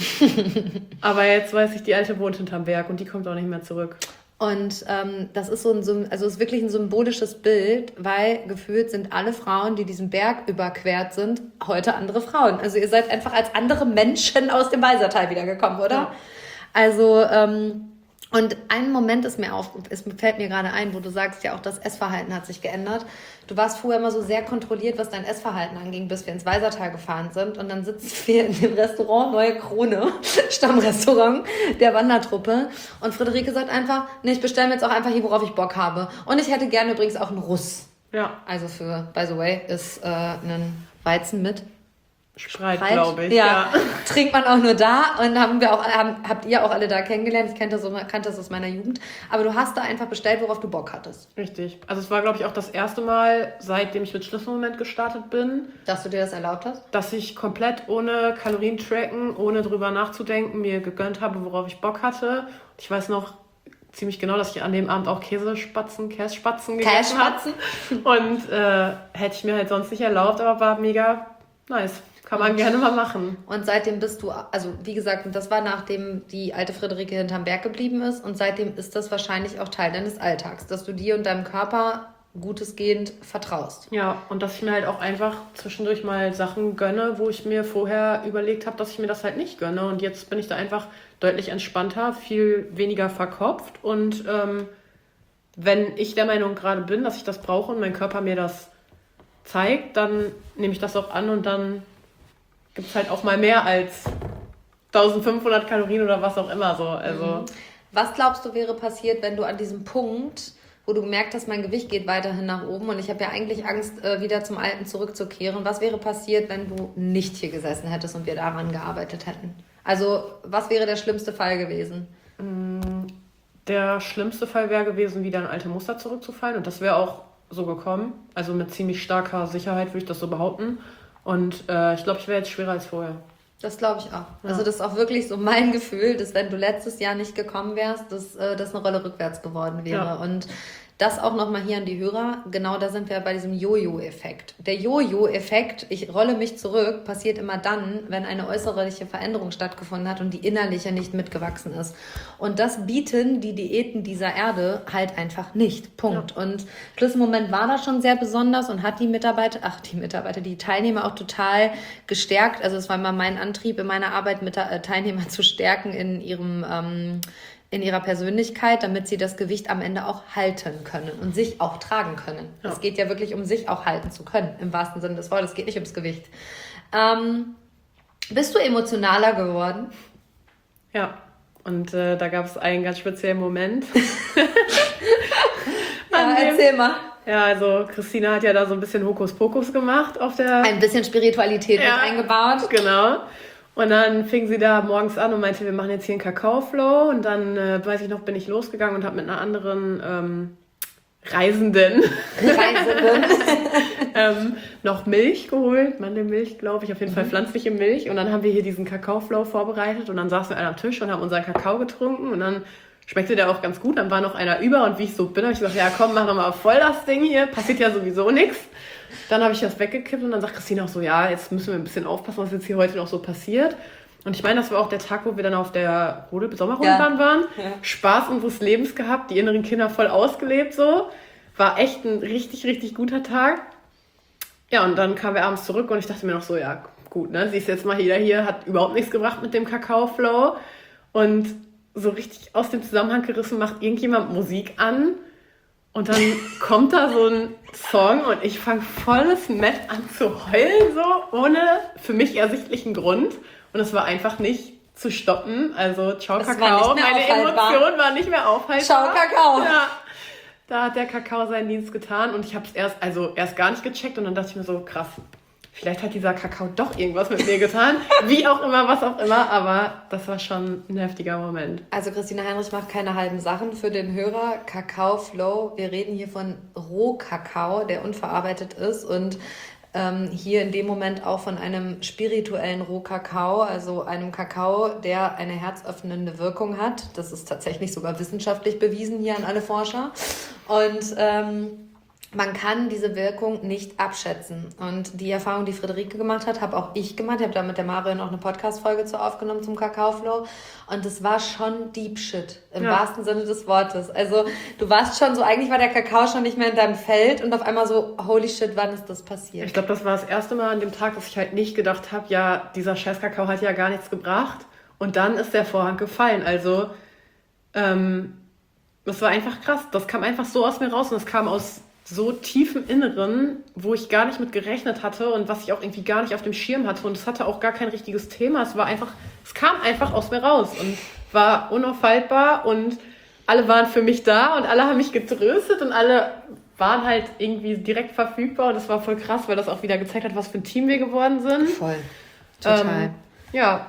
Aber jetzt weiß ich, die Alte wohnt hinterm Berg und die kommt auch nicht mehr zurück. Und ähm, das ist so ein, also ist wirklich ein symbolisches Bild, weil gefühlt sind alle Frauen, die diesen Berg überquert sind, heute andere Frauen. Also ihr seid einfach als andere Menschen aus dem Walsertal wiedergekommen, oder? Ja. Also, ähm, und ein Moment ist mir auf, ist, fällt mir gerade ein, wo du sagst, ja auch das Essverhalten hat sich geändert. Du warst vorher immer so sehr kontrolliert, was dein Essverhalten anging, bis wir ins Walsertal gefahren sind. Und dann sitzen wir in dem Restaurant Neue Krone, Stammrestaurant der Wandertruppe. Und Friederike sagt einfach, nee, ich bestelle mir jetzt auch einfach hier, worauf ich Bock habe. Und ich hätte gerne übrigens auch einen Russ. Ja. Also für, by the way, ist äh, ein Weizen mit Spreit, glaube ich. Ja. ja, trinkt man auch nur da und haben wir auch, haben, habt ihr auch alle da kennengelernt. Ich kannte das, kannte das aus meiner Jugend. Aber du hast da einfach bestellt, worauf du Bock hattest. Richtig. Also es war, glaube ich, auch das erste Mal, seitdem ich mit Schlüsselmoment gestartet bin. Dass du dir das erlaubt hast? Dass ich komplett ohne Kalorien tracken, ohne drüber nachzudenken, mir gegönnt habe, worauf ich Bock hatte. Ich weiß noch ziemlich genau, dass ich an dem Abend auch Käsespatzen, Kässpatzen gegessen habe. Und äh, hätte ich mir halt sonst nicht erlaubt, aber war mega nice. Kann man gerne mal machen. Und seitdem bist du, also wie gesagt, das war nachdem die alte Friederike hinterm Berg geblieben ist und seitdem ist das wahrscheinlich auch Teil deines Alltags, dass du dir und deinem Körper gutesgehend vertraust. Ja, und dass ich mir halt auch einfach zwischendurch mal Sachen gönne, wo ich mir vorher überlegt habe, dass ich mir das halt nicht gönne. Und jetzt bin ich da einfach deutlich entspannter, viel weniger verkopft. Und ähm, wenn ich der Meinung gerade bin, dass ich das brauche und mein Körper mir das zeigt, dann nehme ich das auch an und dann gibt es halt auch mal mehr als eintausendfünfhundert Kalorien oder was auch immer so. Also. Was glaubst du wäre passiert, wenn du an diesem Punkt, wo du gemerkt hast, mein Gewicht geht weiterhin nach oben und ich habe ja eigentlich Angst, wieder zum Alten zurückzukehren, was wäre passiert, wenn du nicht hier gesessen hättest und wir daran gearbeitet hätten? Also was wäre der schlimmste Fall gewesen? Der schlimmste Fall wäre gewesen, wieder in alte Muster zurückzufallen und das wäre auch so gekommen. Also mit ziemlich starker Sicherheit würde ich das so behaupten. Und äh, ich glaube, ich wäre jetzt schwerer als vorher. Das glaube ich auch. Ja. Also das ist auch wirklich so mein Gefühl, dass wenn du letztes Jahr nicht gekommen wärst, dass äh, das eine Rolle rückwärts geworden wäre. Ja. Und das auch nochmal hier an die Hörer. Genau da sind wir bei diesem Jojo-Effekt. Der Jojo-Effekt, ich rolle mich zurück, passiert immer dann, wenn eine äußerliche Veränderung stattgefunden hat und die innerliche nicht mitgewachsen ist. Und das bieten die Diäten dieser Erde halt einfach nicht. Punkt. Ja. Und Schlüsselmoment war da schon sehr besonders und hat die Mitarbeiter, ach die Mitarbeiter, die Teilnehmer auch total gestärkt. Also es war immer mein Antrieb in meiner Arbeit, mit äh, Teilnehmer zu stärken in ihrem ähm, in ihrer Persönlichkeit, damit sie das Gewicht am Ende auch halten können und sich auch tragen können. Ja. Es geht ja wirklich um sich auch halten zu können, im wahrsten Sinne des Wortes. Es geht nicht ums Gewicht. Ähm, Bist du emotionaler geworden? Ja, und äh, da gab es einen ganz speziellen Moment. Ja, erzähl mal. Ja, also Christina hat ja da so ein bisschen Hokuspokus gemacht auf der... Ein bisschen Spiritualität ja, mit eingebaut. Genau. Und dann fing sie da morgens an und meinte, wir machen jetzt hier einen Kakao-Flow. Und dann, äh, weiß ich noch, bin ich losgegangen und habe mit einer anderen ähm, Reisenden, Reisenden. ähm, noch Milch geholt. Mandelmilch, glaube ich. Auf jeden Mhm. Fall pflanzliche Milch. Und dann haben wir hier diesen Kakao-Flow vorbereitet. Und dann saßen wir alle am Tisch und haben unseren Kakao getrunken. Und dann schmeckte der auch ganz gut. Dann war noch einer über. Und wie ich so bin, habe ich gesagt, ja komm, mach doch mal voll das Ding hier. Passiert ja sowieso nichts. Dann habe ich das weggekippt und dann sagt Christina auch so, ja, jetzt müssen wir ein bisschen aufpassen, was jetzt hier heute noch so passiert. Und ich meine, das war auch der Tag, wo wir dann auf der Rodel- Sommerrodelbahn Ja. waren. Ja. Spaß unseres Lebens gehabt, die inneren Kinder voll ausgelebt so. War echt ein richtig, richtig guter Tag. Ja, und dann kamen wir abends zurück und ich dachte mir noch so, ja gut, ne, sie ist jetzt mal wieder hier, hat überhaupt nichts gebracht mit dem Kakao-Flow. Und so richtig aus dem Zusammenhang gerissen macht irgendjemand Musik an. Und dann kommt da so ein Song und ich fange volles Met an zu heulen, so ohne für mich ersichtlichen Grund. Und es war einfach nicht zu stoppen. Also ciao Es war Kakao, nicht mehr meine aufhaltbar. Emotion war nicht mehr aufhaltbar. Ciao, Kakao. Ja, da hat der Kakao seinen Dienst getan und ich habe es erst, also erst gar nicht gecheckt und dann dachte ich mir so, krass, vielleicht hat dieser Kakao doch irgendwas mit mir getan. Wie auch immer, was auch immer, aber das war schon ein heftiger Moment. Also Christina Heinrich macht keine halben Sachen für den Hörer. Kakao Flow, wir reden hier von Rohkakao, der unverarbeitet ist und ähm, hier in dem Moment auch von einem spirituellen Rohkakao, also einem Kakao, der eine herzöffnende Wirkung hat. Das ist tatsächlich sogar wissenschaftlich bewiesen hier an alle Forscher. Und ähm, man kann diese Wirkung nicht abschätzen. Und die Erfahrung, die Friederike gemacht hat, habe auch ich gemacht. Ich habe da mit der Marion auch eine Podcast-Folge zu aufgenommen zum Kakao-Flow. Und das war schon Deep Shit, im Ja. wahrsten Sinne des Wortes. Also du warst schon so, eigentlich war der Kakao schon nicht mehr in deinem Feld und auf einmal so, holy shit, wann ist das passiert? Ich glaube, das war das erste Mal an dem Tag, dass ich halt nicht gedacht habe, ja, dieser scheiß Kakao hat ja gar nichts gebracht. Und dann ist der Vorhang gefallen. Also, ähm, das war einfach krass. Das kam einfach so aus mir raus und es kam aus so tief im Inneren, wo ich gar nicht mit gerechnet hatte und was ich auch irgendwie gar nicht auf dem Schirm hatte. Und es hatte auch gar kein richtiges Thema. Es war einfach, es kam einfach aus mir raus und war unaufhaltbar und alle waren für mich da und alle haben mich getröstet und alle waren halt irgendwie direkt verfügbar und das war voll krass, weil das auch wieder gezeigt hat, was für ein Team wir geworden sind. Voll. Total. Ähm, ja.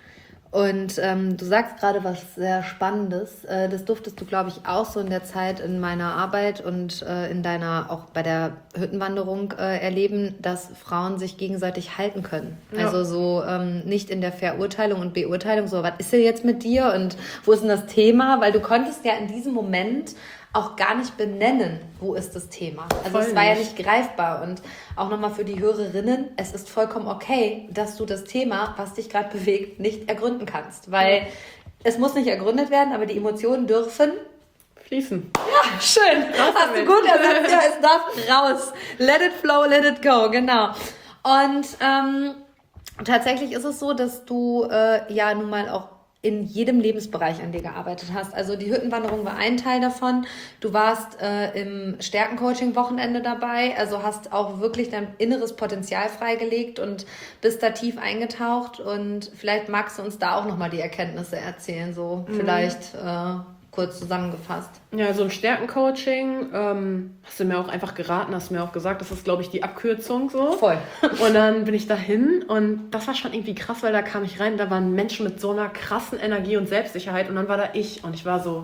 Und ähm, du sagst gerade was sehr Spannendes. Äh, das durftest du, glaube ich, auch so in der Zeit in meiner Arbeit und äh, in deiner, auch bei der Hüttenwanderung äh, erleben, dass Frauen sich gegenseitig halten können. Ja. Also so ähm, nicht in der Verurteilung und Beurteilung, so was ist denn jetzt mit dir und wo ist denn das Thema? Weil du konntest ja in diesem Moment auch gar nicht benennen, wo ist das Thema. Also Voll es war ja nicht. nicht greifbar. Und auch nochmal für die Hörerinnen, es ist vollkommen okay, dass du das Thema, was dich gerade bewegt, nicht ergründen kannst. Weil Ja. es muss nicht ergründet werden, aber die Emotionen dürfen... Fließen. Ja, schön. Hast du damit. gut ersetzt. Ja, es darf raus. Let it flow, let it go. Genau. Und ähm, tatsächlich ist es so, dass du äh, ja nun mal auch in jedem Lebensbereich an dir gearbeitet hast. Also die Hüttenwanderung war ein Teil davon. Du warst äh, im Stärkencoaching-Wochenende dabei, also hast auch wirklich dein inneres Potenzial freigelegt und bist da tief eingetaucht. Und vielleicht magst du uns da auch nochmal die Erkenntnisse erzählen, so mhm. vielleicht äh, kurz zusammengefasst. Ja, so ein Stärkencoaching, ähm, hast du mir auch einfach geraten, hast du mir auch gesagt, das ist, glaube ich, die Abkürzung so. Voll. Und dann bin ich dahin und das war schon irgendwie krass, weil da kam ich rein, da waren Menschen mit so einer krassen Energie und Selbstsicherheit und dann war da ich und ich war so,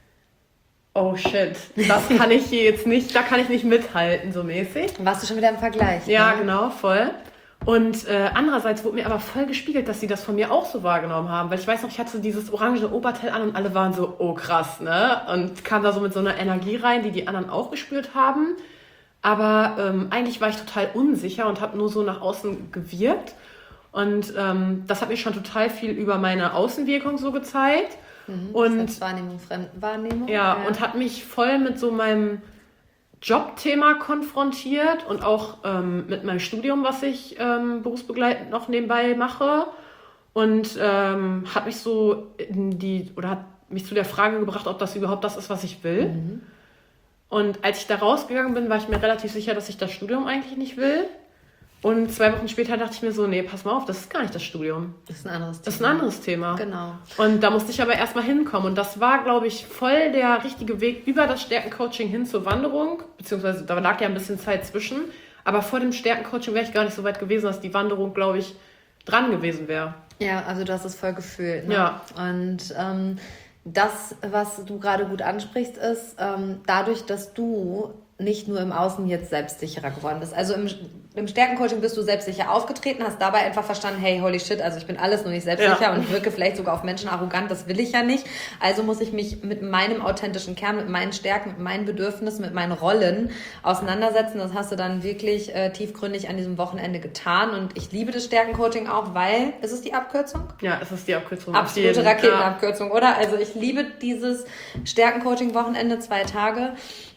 oh shit, das kann ich hier jetzt nicht, da kann ich nicht mithalten, so mäßig. Warst du schon wieder im Vergleich? Ja, ne? genau, voll. Und äh, andererseits wurde mir aber voll gespiegelt, dass sie das von mir auch so wahrgenommen haben. Weil ich weiß noch, ich hatte dieses orange Oberteil an und alle waren so, oh krass, ne? Und kam da so mit so einer Energie rein, die die anderen auch gespürt haben. Aber ähm, eigentlich war ich total unsicher und habe nur so nach außen gewirkt. Und ähm, das hat mir schon total viel über meine Außenwirkung so gezeigt. Mhm, und Selbstwahrnehmung, Fremdenwahrnehmung. ja, ja, und hat mich voll mit so meinem Jobthema konfrontiert und auch ähm, mit meinem Studium, was ich ähm, berufsbegleitend noch nebenbei mache. Und ähm, hat mich so in die, oder hat mich zu der Frage gebracht, ob das überhaupt das ist, was ich will. Mhm. Und als ich da rausgegangen bin, war ich mir relativ sicher, dass ich das Studium eigentlich nicht will. Und zwei Wochen später dachte ich mir so, nee, pass mal auf, das ist gar nicht das Studium. Das ist ein anderes Thema. Das ist ein anderes Thema. Genau. Und da musste ich aber erstmal hinkommen. Und das war, glaube ich, voll der richtige Weg über das Stärkencoaching hin zur Wanderung. Beziehungsweise da lag ja ein bisschen Zeit zwischen. Aber vor dem Stärkencoaching wäre ich gar nicht so weit gewesen, dass die Wanderung, glaube ich, dran gewesen wäre. Ja, also du hast es voll gefühlt. Ne? Ja. Und ähm, das, was du gerade gut ansprichst, ist, ähm, dadurch, dass du nicht nur im Außen jetzt selbstsicherer geworden bist. Also im, im Stärkencoaching bist du selbstsicher aufgetreten, hast dabei einfach verstanden, hey, holy shit, also ich bin alles nur nicht selbstsicher ja. und wirke vielleicht sogar auf Menschen arrogant, das will ich ja nicht. Also muss ich mich mit meinem authentischen Kern, mit meinen Stärken, mit meinen Bedürfnissen, mit meinen Rollen auseinandersetzen. Das hast du dann wirklich äh, tiefgründig an diesem Wochenende getan und ich liebe das Stärkencoaching auch, weil, ist es die Abkürzung? Ja, es ist die Abkürzung. Absolute Raketenabkürzung, ja. Oder? Also ich liebe dieses Stärkencoaching-Wochenende, zwei Tage.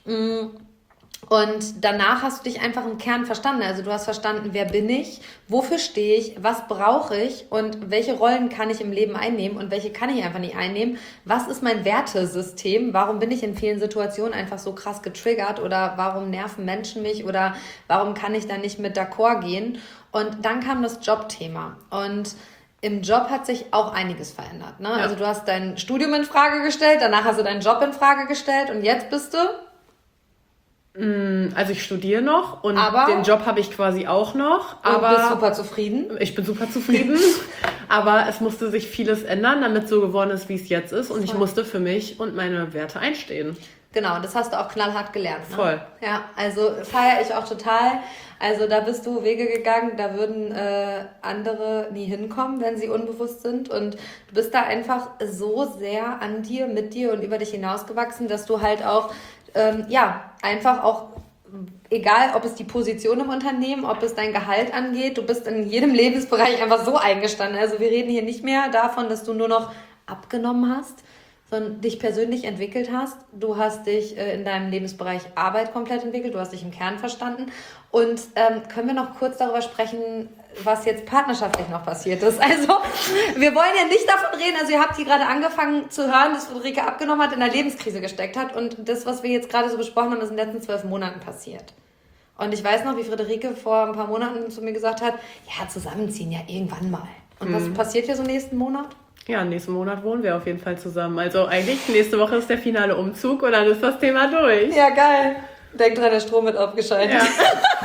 Und danach hast du dich einfach im Kern verstanden. Also du hast verstanden, wer bin ich, wofür stehe ich, was brauche ich und welche Rollen kann ich im Leben einnehmen und welche kann ich einfach nicht einnehmen. Was ist mein Wertesystem? Warum bin ich in vielen Situationen einfach so krass getriggert oder warum nerven Menschen mich oder warum kann ich da nicht mit d'accord gehen? Und dann kam das Jobthema und im Job hat sich auch einiges verändert. Ne? Ja. Also du hast dein Studium in Frage gestellt, danach hast du deinen Job in Frage gestellt und jetzt bist du... Also ich studiere noch und aber, den Job habe ich quasi auch noch. Aber du bist super zufrieden. Ich bin super zufrieden. Aber es musste sich vieles ändern, damit es so geworden ist, wie es jetzt ist. Und Voll. Ich musste für mich und meine Werte einstehen. Genau, das hast du auch knallhart gelernt. Ne? Voll. Ja, also feiere ich auch total. Also da bist du Wege gegangen, da würden äh, andere nie hinkommen, wenn sie unbewusst sind. Und du bist da einfach so sehr an dir, mit dir und über dich hinausgewachsen, dass du halt auch Ähm, ja, einfach auch, egal ob es die Position im Unternehmen, ob es dein Gehalt angeht, du bist in jedem Lebensbereich einfach so eingestanden. Also wir reden hier nicht mehr davon, dass du nur noch abgenommen hast, sondern dich persönlich entwickelt hast. Du hast dich äh, in deinem Lebensbereich Arbeit komplett entwickelt, du hast dich im Kern verstanden. Und ähm, können wir noch kurz darüber sprechen, was jetzt partnerschaftlich noch passiert ist. Also wir wollen ja nicht davon reden, also ihr habt hier gerade angefangen zu hören, dass Friederike abgenommen hat, in einer Lebenskrise gesteckt hat und das, was wir jetzt gerade so besprochen haben, ist in den letzten zwölf Monaten passiert. Und ich weiß noch, wie Friederike vor ein paar Monaten zu mir gesagt hat, ja, zusammenziehen ja irgendwann mal. Und hm. was passiert hier so nächsten Monat? Ja, nächsten Monat wohnen wir auf jeden Fall zusammen. Also eigentlich nächste Woche ist der finale Umzug und dann ist das Thema durch. Ja, geil. Denk dran, der Strom wird abgeschaltet. Ja.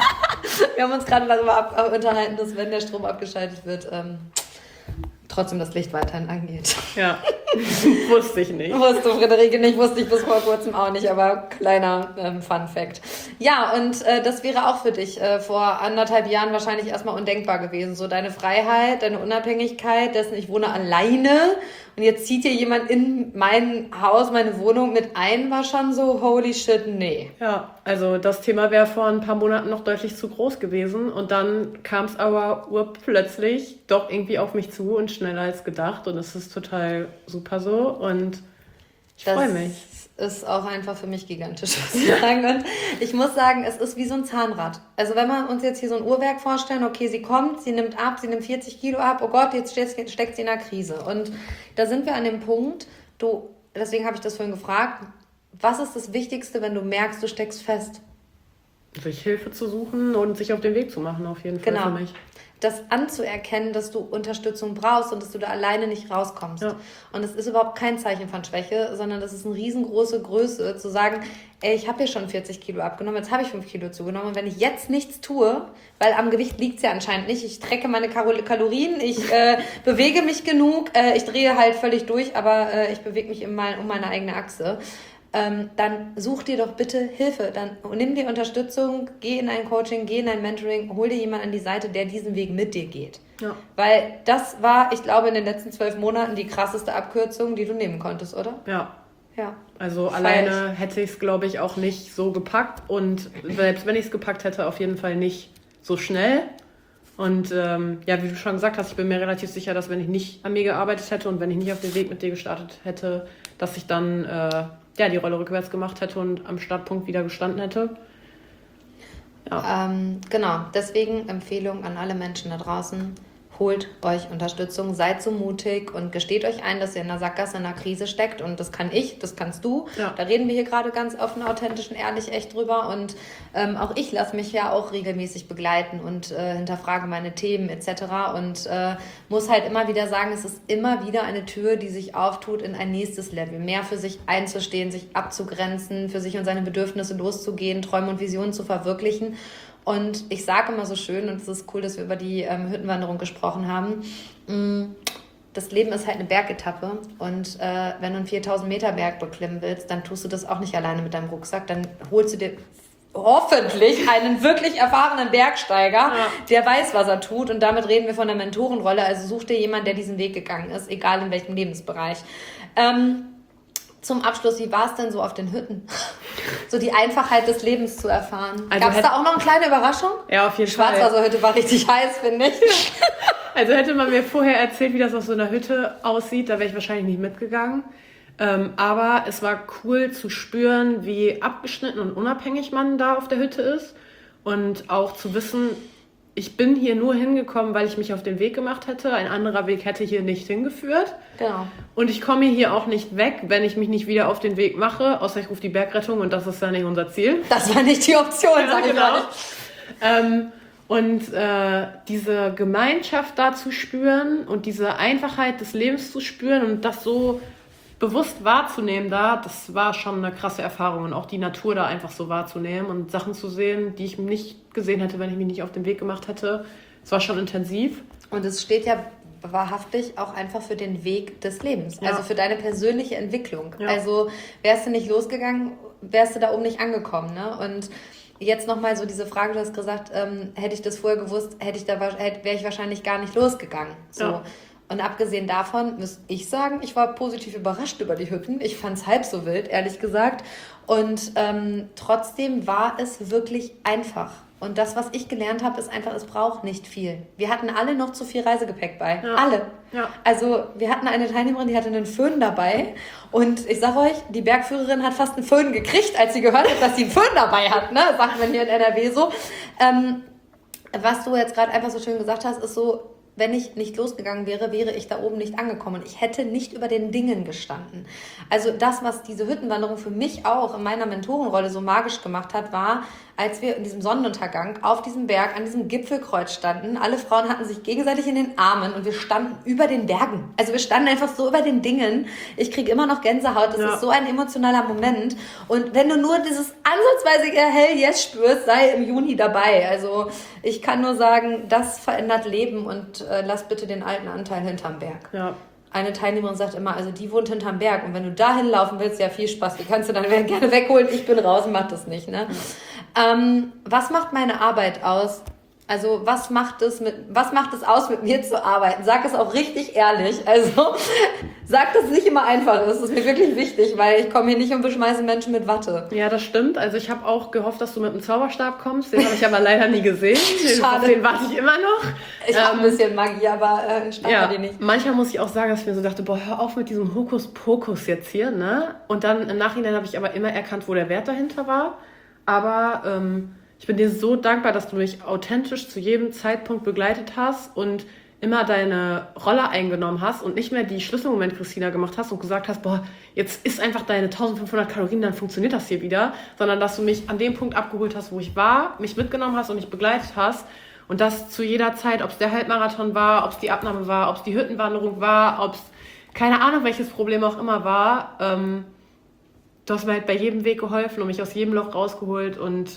Wir haben uns gerade darüber ab- unterhalten, dass wenn der Strom abgeschaltet wird, ähm, trotzdem das Licht weiterhin angeht. Ja, wusste ich nicht. Wusste Friederike nicht, wusste ich bis vor kurzem auch nicht, aber kleiner ähm, Fun-Fact. Ja, und äh, das wäre auch für dich äh, vor anderthalb Jahren wahrscheinlich erstmal undenkbar gewesen. So deine Freiheit, deine Unabhängigkeit, dessen ich wohne alleine und jetzt zieht hier jemand in mein Haus, meine Wohnung mit ein, war schon so, holy shit, nee. Ja, also das Thema wäre vor ein paar Monaten noch deutlich zu groß gewesen und dann kam es aber urplötzlich doch irgendwie auf mich zu und schneller als gedacht und es ist total super so und ich freue mich. Das ist auch einfach für mich gigantisch, was ich sagen. Und ich muss sagen, es ist wie so ein Zahnrad. Also wenn wir uns jetzt hier so ein Uhrwerk vorstellen, okay, sie kommt, sie nimmt ab, sie nimmt vierzig Kilo ab, oh Gott, jetzt steckt, steckt sie in einer Krise. Und da sind wir an dem Punkt, du, deswegen habe ich das vorhin gefragt, was ist das Wichtigste, wenn du merkst, du steckst fest? Sich Hilfe zu suchen und sich auf den Weg zu machen, auf jeden Fall genau. für mich. Das anzuerkennen, dass du Unterstützung brauchst und dass du da alleine nicht rauskommst. Ja. Und es ist überhaupt kein Zeichen von Schwäche, sondern das ist eine riesengroße Größe, zu sagen, ey, ich habe hier schon vierzig Kilo abgenommen, jetzt habe ich fünf Kilo zugenommen und wenn ich jetzt nichts tue, weil am Gewicht liegt es ja anscheinend nicht, ich trecke meine Kalorien, ich äh, bewege mich genug, äh, ich drehe halt völlig durch, aber äh, ich bewege mich immer um meine eigene Achse. Ähm, dann such dir doch bitte Hilfe, dann nimm dir Unterstützung, geh in ein Coaching, geh in ein Mentoring, hol dir jemanden an die Seite, der diesen Weg mit dir geht. Ja. Weil das war, ich glaube, in den letzten zwölf Monaten die krasseste Abkürzung, die du nehmen konntest, oder? Ja. Ja. Also alleine hätte ich es, glaube ich, auch nicht so gepackt und selbst wenn ich es gepackt hätte, auf jeden Fall nicht so schnell. Und ähm, ja, wie du schon gesagt hast, ich bin mir relativ sicher, dass wenn ich nicht an mir gearbeitet hätte und wenn ich nicht auf den Weg mit dir gestartet hätte, dass ich dann äh, ja, die Rolle rückwärts gemacht hätte und am Startpunkt wieder gestanden hätte. Ja. Ähm, genau, deswegen Empfehlung an alle Menschen da draußen. Holt euch Unterstützung, seid so mutig und gesteht euch ein, dass ihr in einer Sackgasse, in einer Krise steckt. Und das kann ich, das kannst du. Ja. Da reden wir hier gerade ganz offen, authentisch und ehrlich echt drüber. Und ähm, auch ich lasse mich ja auch regelmäßig begleiten und äh, hinterfrage meine Themen et cetera. Und äh, muss halt immer wieder sagen, es ist immer wieder eine Tür, die sich auftut in ein nächstes Level. Mehr für sich einzustehen, sich abzugrenzen, für sich und seine Bedürfnisse loszugehen, Träume und Visionen zu verwirklichen. Und ich sage immer so schön, und es ist cool, dass wir über die ähm, Hüttenwanderung gesprochen haben, mh, das Leben ist halt eine Bergetappe. Und äh, wenn du einen viertausend Meter Berg beklimmen willst, dann tust du das auch nicht alleine mit deinem Rucksack. Dann holst du dir hoffentlich einen wirklich erfahrenen Bergsteiger, ja. der weiß, was er tut. Und damit reden wir von der Mentorenrolle. Also such dir jemanden, der diesen Weg gegangen ist, egal in welchem Lebensbereich. Ähm, Zum Abschluss, wie war es denn so auf den Hütten? So die Einfachheit des Lebens zu erfahren. Also gab es da auch noch eine kleine Überraschung? Ja, auf jeden Fall. Schwarzwasserhütte war richtig heiß, finde ich. Also hätte man mir vorher erzählt, wie das auf so einer Hütte aussieht, da wäre ich wahrscheinlich nicht mitgegangen. Ähm, aber es war cool zu spüren, wie abgeschnitten und unabhängig man da auf der Hütte ist. Und auch zu wissen, ich bin hier nur hingekommen, weil ich mich auf den Weg gemacht hätte. Ein anderer Weg hätte hier nicht hingeführt. Genau. Und ich komme hier auch nicht weg, wenn ich mich nicht wieder auf den Weg mache, außer ich rufe die Bergrettung und das ist ja nicht unser Ziel. Das war nicht die Option, ja, sag ich genau. mal. Ähm, und äh, diese Gemeinschaft da zu spüren und diese Einfachheit des Lebens zu spüren und das so bewusst wahrzunehmen da, das war schon eine krasse Erfahrung. Und auch die Natur da einfach so wahrzunehmen und Sachen zu sehen, die ich nicht gesehen hätte, wenn ich mich nicht auf den Weg gemacht hätte. Es war schon intensiv. Und es steht ja wahrhaftig auch einfach für den Weg des Lebens, ja. also für deine persönliche Entwicklung. Ja. Also wärst du nicht losgegangen, wärst du da oben nicht angekommen. Ne? Und jetzt nochmal so diese Frage, du hast gesagt, ähm, hätte ich das vorher gewusst, hätte ich da, hätte, wäre ich wahrscheinlich gar nicht losgegangen. So. Ja. Und abgesehen davon muss ich sagen, ich war positiv überrascht über die Hütten. Ich fand es halb so wild, ehrlich gesagt. Und ähm, trotzdem war es wirklich einfach. Und das, was ich gelernt habe, ist einfach, es braucht nicht viel. Wir hatten alle noch zu viel Reisegepäck bei. Ja. Alle. Ja. Also wir hatten eine Teilnehmerin, die hatte einen Föhn dabei. Und ich sage euch, die Bergführerin hat fast einen Föhn gekriegt, als sie gehört hat, dass sie einen Föhn dabei hat. Ne? Sagt man hier in N R W so. Ähm, was du jetzt gerade einfach so schön gesagt hast, ist so, wenn ich nicht losgegangen wäre, wäre ich da oben nicht angekommen. Ich hätte nicht über den Dingen gestanden. Also das, was diese Hüttenwanderung für mich auch in meiner Mentorenrolle so magisch gemacht hat, war, als wir in diesem Sonnenuntergang auf diesem Berg, an diesem Gipfelkreuz standen. Alle Frauen hatten sich gegenseitig in den Armen und wir standen über den Bergen. Also wir standen einfach so über den Dingen. Ich kriege immer noch Gänsehaut. Das ja. ist so ein emotionaler Moment. Und wenn du nur dieses ansatzweise Hell Yes spürst, sei im Juni dabei. Also ich kann nur sagen, das verändert Leben und äh, lass bitte den alten Anteil hinterm Berg. Ja. Eine Teilnehmerin sagt immer, also die wohnt hinterm Berg und wenn du da hinlaufen willst, ja viel Spaß, die kannst du dann gerne wegholen, ich bin raus und mach das nicht. Ne? Mhm. Ähm, was macht meine Arbeit aus? Also was macht es mit, was macht es aus, mit mir zu arbeiten? Sag es auch richtig ehrlich. Also sag, dass es nicht immer einfach ist. Das ist mir wirklich wichtig, weil ich komme hier nicht und beschmeiße Menschen mit Watte. Ja, das stimmt. Also ich habe auch gehofft, dass du mit einem Zauberstab kommst. Den habe ich aber leider nie gesehen. Schade. Den warte ich immer noch. Ich ähm, habe ein bisschen Magie, aber äh, ich ja, die nicht. Manchmal muss ich auch sagen, dass ich mir so dachte, boah, hör auf mit diesem Hokuspokus jetzt hier. Ne? Und dann im Nachhinein habe ich aber immer erkannt, wo der Wert dahinter war. Aber ähm, ich bin dir so dankbar, dass du mich authentisch zu jedem Zeitpunkt begleitet hast und immer deine Rolle eingenommen hast und nicht mehr die Schlüsselmoment Christina gemacht hast und gesagt hast, boah, jetzt isst einfach deine eintausendfünfhundert Kalorien, dann funktioniert das hier wieder, sondern dass du mich an dem Punkt abgeholt hast, wo ich war, mich mitgenommen hast und mich begleitet hast und das zu jeder Zeit, ob es der Halbmarathon war, ob es die Abnahme war, ob es die Hüttenwanderung war, ob es keine Ahnung, welches Problem auch immer war, ähm, du hast mir halt bei jedem Weg geholfen und mich aus jedem Loch rausgeholt und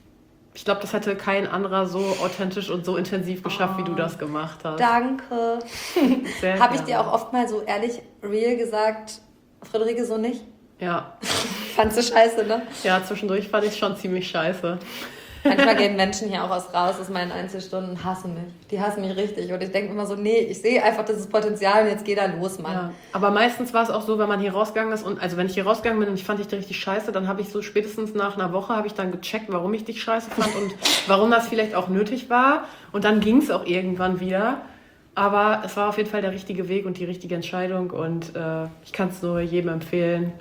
ich glaube, das hätte kein anderer so authentisch und so intensiv geschafft, oh, wie du das gemacht hast. Danke. Habe ich dir auch oft mal so ehrlich, real gesagt, Friederike, so nicht? Ja. Fandst du scheiße, ne? Ja, zwischendurch fand ich es schon ziemlich scheiße. Manchmal gehen Menschen hier auch aus raus aus meinen Einzelstunden, hassen mich. Die hassen mich richtig. Und ich denke immer so, nee, ich sehe einfach dieses Potenzial und jetzt geh da los, Mann. Ja. Aber meistens war es auch so, wenn man hier rausgegangen ist und, also wenn ich hier rausgegangen bin und ich fand dich richtig scheiße, dann habe ich so spätestens nach einer Woche habe ich dann gecheckt, warum ich dich scheiße fand und warum das vielleicht auch nötig war. Und dann ging es auch irgendwann wieder. Aber es war auf jeden Fall der richtige Weg und die richtige Entscheidung und äh, ich kann es nur jedem empfehlen,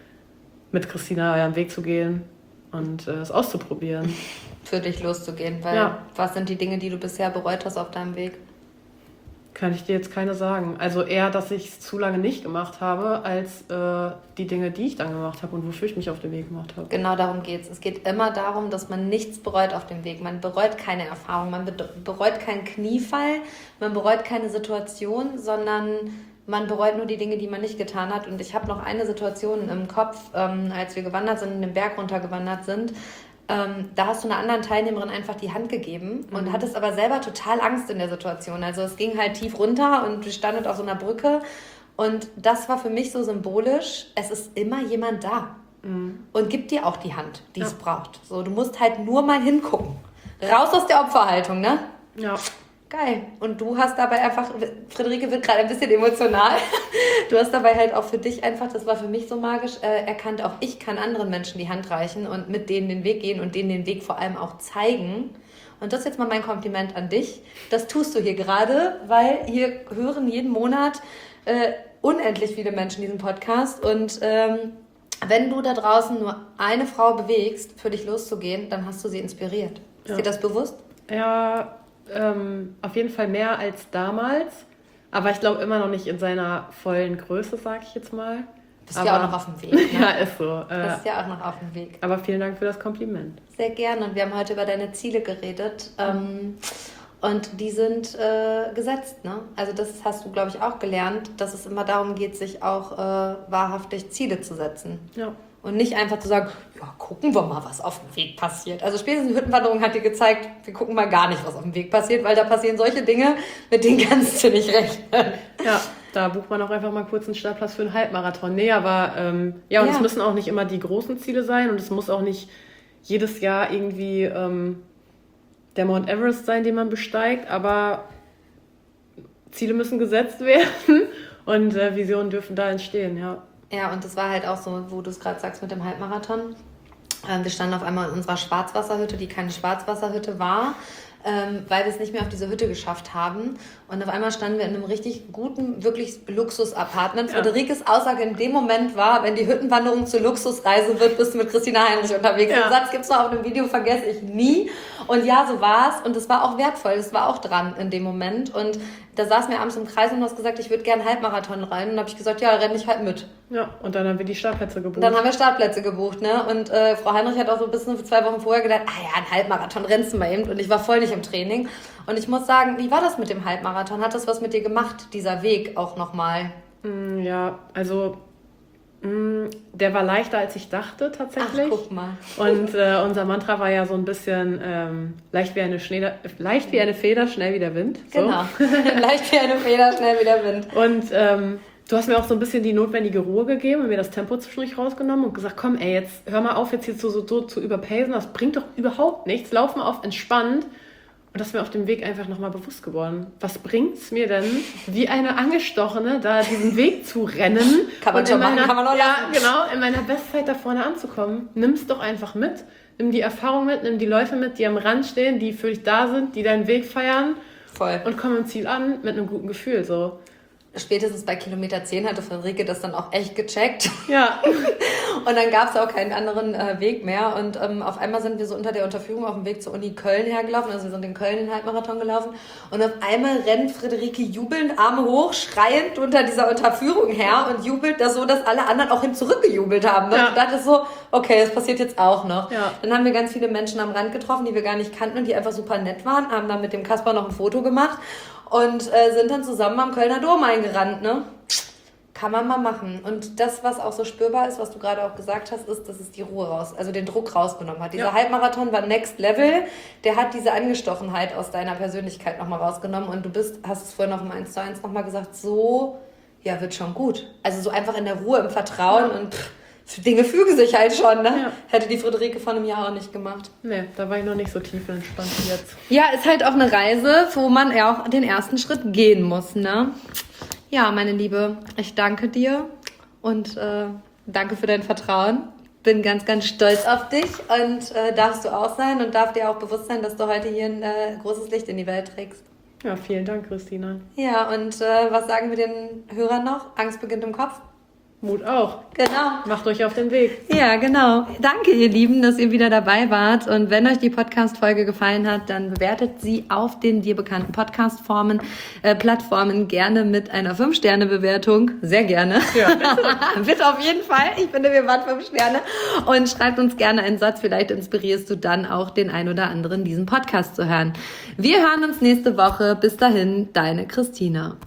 mit Christina euren Weg zu gehen und äh, es auszuprobieren. Für dich loszugehen, weil ja. Was sind die Dinge, die du bisher bereut hast auf deinem Weg? Kann ich dir jetzt keine sagen. Also eher, dass ich es zu lange nicht gemacht habe, als äh, die Dinge, die ich dann gemacht habe und wofür ich mich auf den Weg gemacht habe. Genau darum geht es. Es geht immer darum, dass man nichts bereut auf dem Weg. Man bereut keine Erfahrung, man bereut keinen Kniefall, man bereut keine Situation, sondern man bereut nur die Dinge, die man nicht getan hat. Und ich habe noch eine Situation im Kopf, ähm, als wir gewandert sind und den Berg runtergewandert sind. Ähm, da hast du einer anderen Teilnehmerin einfach die Hand gegeben und mhm. hattest aber selber total Angst in der Situation. Also es ging halt tief runter und du standet auf so einer Brücke und das war für mich so symbolisch, es ist immer jemand da mhm. und gibt dir auch die Hand, die ja. es braucht. So, du musst halt nur mal hingucken. Raus aus der Opferhaltung, ne? Ja. Geil. Und du hast dabei einfach, Friederike wird gerade ein bisschen emotional, du hast dabei halt auch für dich einfach, das war für mich so magisch, äh, erkannt, auch ich kann anderen Menschen die Hand reichen und mit denen den Weg gehen und denen den Weg vor allem auch zeigen. Und das ist jetzt mal mein Kompliment an dich. Das tust du hier gerade, weil hier hören jeden Monat äh, unendlich viele Menschen diesen Podcast. Und ähm, wenn du da draußen nur eine Frau bewegst, für dich loszugehen, dann hast du sie inspiriert. Ist ja. dir das bewusst? Ja, Ähm, auf jeden Fall mehr als damals, aber ich glaube immer noch nicht in seiner vollen Größe, sag ich jetzt mal. Bist aber, ja auch noch auf dem Weg. Ne? Ja, ist so. Äh, Bist ja auch noch auf dem Weg. Aber vielen Dank für das Kompliment. Sehr gerne und wir haben heute über deine Ziele geredet ähm, und die sind äh, gesetzt. Ne? Also das hast du, glaube ich, auch gelernt, dass es immer darum geht, sich auch äh, wahrhaftig Ziele zu setzen. Ja. Und nicht einfach zu sagen, ja, gucken wir mal, was auf dem Weg passiert. Also spätestens die Hüttenwanderung hat dir gezeigt, wir gucken mal gar nicht, was auf dem Weg passiert, weil da passieren solche Dinge, mit denen kannst du nicht rechnen. Ja, da bucht man auch einfach mal kurz einen Startplatz für einen Halbmarathon. Nee, aber ähm, ja, und ja. es müssen auch nicht immer die großen Ziele sein und es muss auch nicht jedes Jahr irgendwie ähm, der Mount Everest sein, den man besteigt, aber Ziele müssen gesetzt werden und äh, Visionen dürfen da entstehen, ja. Ja, und das war halt auch so, wo du es gerade sagst mit dem Halbmarathon. Ähm, wir standen auf einmal in unserer Schwarzwasserhütte, die keine Schwarzwasserhütte war, ähm, weil wir es nicht mehr auf diese Hütte geschafft haben. Und auf einmal standen wir in einem richtig guten, wirklich Luxus-Apartment. Ja. Friederikes Aussage in dem Moment war, wenn die Hüttenwanderung zur Luxusreise wird, bist du mit Christina Heinrich unterwegs. Ja. Den Satz gibt es noch auf einem Video, vergesse ich nie. Und ja, so war es. Und es war auch wertvoll. Das war auch dran in dem Moment. Und da saßen wir abends im Kreis und du hast gesagt, ich würde gerne Halbmarathon rein. Und dann habe ich gesagt, ja, renne ich halt mit. Ja, und dann haben wir die Startplätze gebucht. Und dann haben wir Startplätze gebucht, ne? Und äh, Frau Heinrich hat auch so ein bisschen zwei Wochen vorher gedacht, ah ja, ein Halbmarathon rennst du mal eben. Und ich war voll nicht im Training. Und ich muss sagen, wie war das mit dem Halbmarathon? Hat das was mit dir gemacht, dieser Weg auch nochmal? Mm, ja, also mm, der war leichter, als ich dachte tatsächlich. Ach, guck mal. Und äh, unser Mantra war ja so ein bisschen ähm, leicht, wie eine Schnee, leicht wie eine Feder, schnell wie der Wind. So. Genau, leicht wie eine Feder, schnell wie der Wind. Und ähm, du hast mir auch so ein bisschen die notwendige Ruhe gegeben und mir das Tempo zwischendurch rausgenommen und gesagt, komm ey, jetzt hör mal auf, jetzt hier so, so, so zu überpacen, das bringt doch überhaupt nichts. Lauf mal auf entspannt. Und das ist mir auf dem Weg einfach nochmal bewusst geworden. Was bringt's mir denn, wie eine Angestochene, da diesen Weg zu rennen? Kann man und schon in meiner, machen, kann man auch ja, lassen. genau, in meiner Bestzeit da vorne anzukommen. Nimm's doch einfach mit. Nimm die Erfahrung mit, nimm die Leute mit, die am Rand stehen, die für dich da sind, die deinen Weg feiern. Voll. Und komm im Ziel an mit einem guten Gefühl, so. Spätestens bei Kilometer zehn hatte Friederike das dann auch echt gecheckt. Ja. Und dann gab es auch keinen anderen äh, Weg mehr. Und ähm, auf einmal sind wir so unter der Unterführung auf dem Weg zur Uni Köln hergelaufen. Also wir sind in Köln den Halbmarathon gelaufen. Und auf einmal rennt Friederike jubelnd, Arme hoch, schreiend unter dieser Unterführung her und jubelt da so, dass alle anderen auch hin zurückgejubelt haben. Ne? Ja. Und ich dachte so, okay, das passiert jetzt auch noch. Ja. Dann haben wir ganz viele Menschen am Rand getroffen, die wir gar nicht kannten und die einfach super nett waren, haben dann mit dem Kasper noch ein Foto gemacht. Und äh, sind dann zusammen am Kölner Dom eingerannt, ne? Kann man mal machen. Und das, was auch so spürbar ist, was du gerade auch gesagt hast, ist, dass es die Ruhe raus, also den Druck rausgenommen hat. Dieser ja. Halbmarathon war Next Level. Der hat diese Angestochenheit aus deiner Persönlichkeit nochmal rausgenommen. Und du bist, hast es vorhin noch im eins zu eins nochmal gesagt, so, ja, wird schon gut. Also so einfach in der Ruhe, im Vertrauen ja. und pff, Dinge fügen sich halt schon, ne? Ja. Hätte die Friederike vor einem Jahr auch nicht gemacht. Nee, da war ich noch nicht so tief entspannt wie jetzt. Ja, ist halt auch eine Reise, wo man ja auch den ersten Schritt gehen muss, ne? Ja, meine Liebe, ich danke dir und äh, danke für dein Vertrauen. Bin ganz, ganz stolz auf dich und äh, darfst du auch sein und darf dir auch bewusst sein, dass du heute hier ein äh, großes Licht in die Welt trägst. Ja, vielen Dank, Christina. Ja, und äh, was sagen wir den Hörern noch? Angst beginnt im Kopf? Mut auch. Genau. Macht euch auf den Weg. Ja, genau. Danke, ihr Lieben, dass ihr wieder dabei wart. Und wenn euch die Podcast-Folge gefallen hat, dann bewertet sie auf den dir bekannten Podcast-Formen, äh, Plattformen gerne mit einer fünf Sterne Bewertung. Sehr gerne. Ja, bitte. Bitte auf jeden Fall. Ich finde, wir waren fünf Sterne. Und schreibt uns gerne einen Satz. Vielleicht inspirierst du dann auch den ein oder anderen, diesen Podcast zu hören. Wir hören uns nächste Woche. Bis dahin, deine Christina.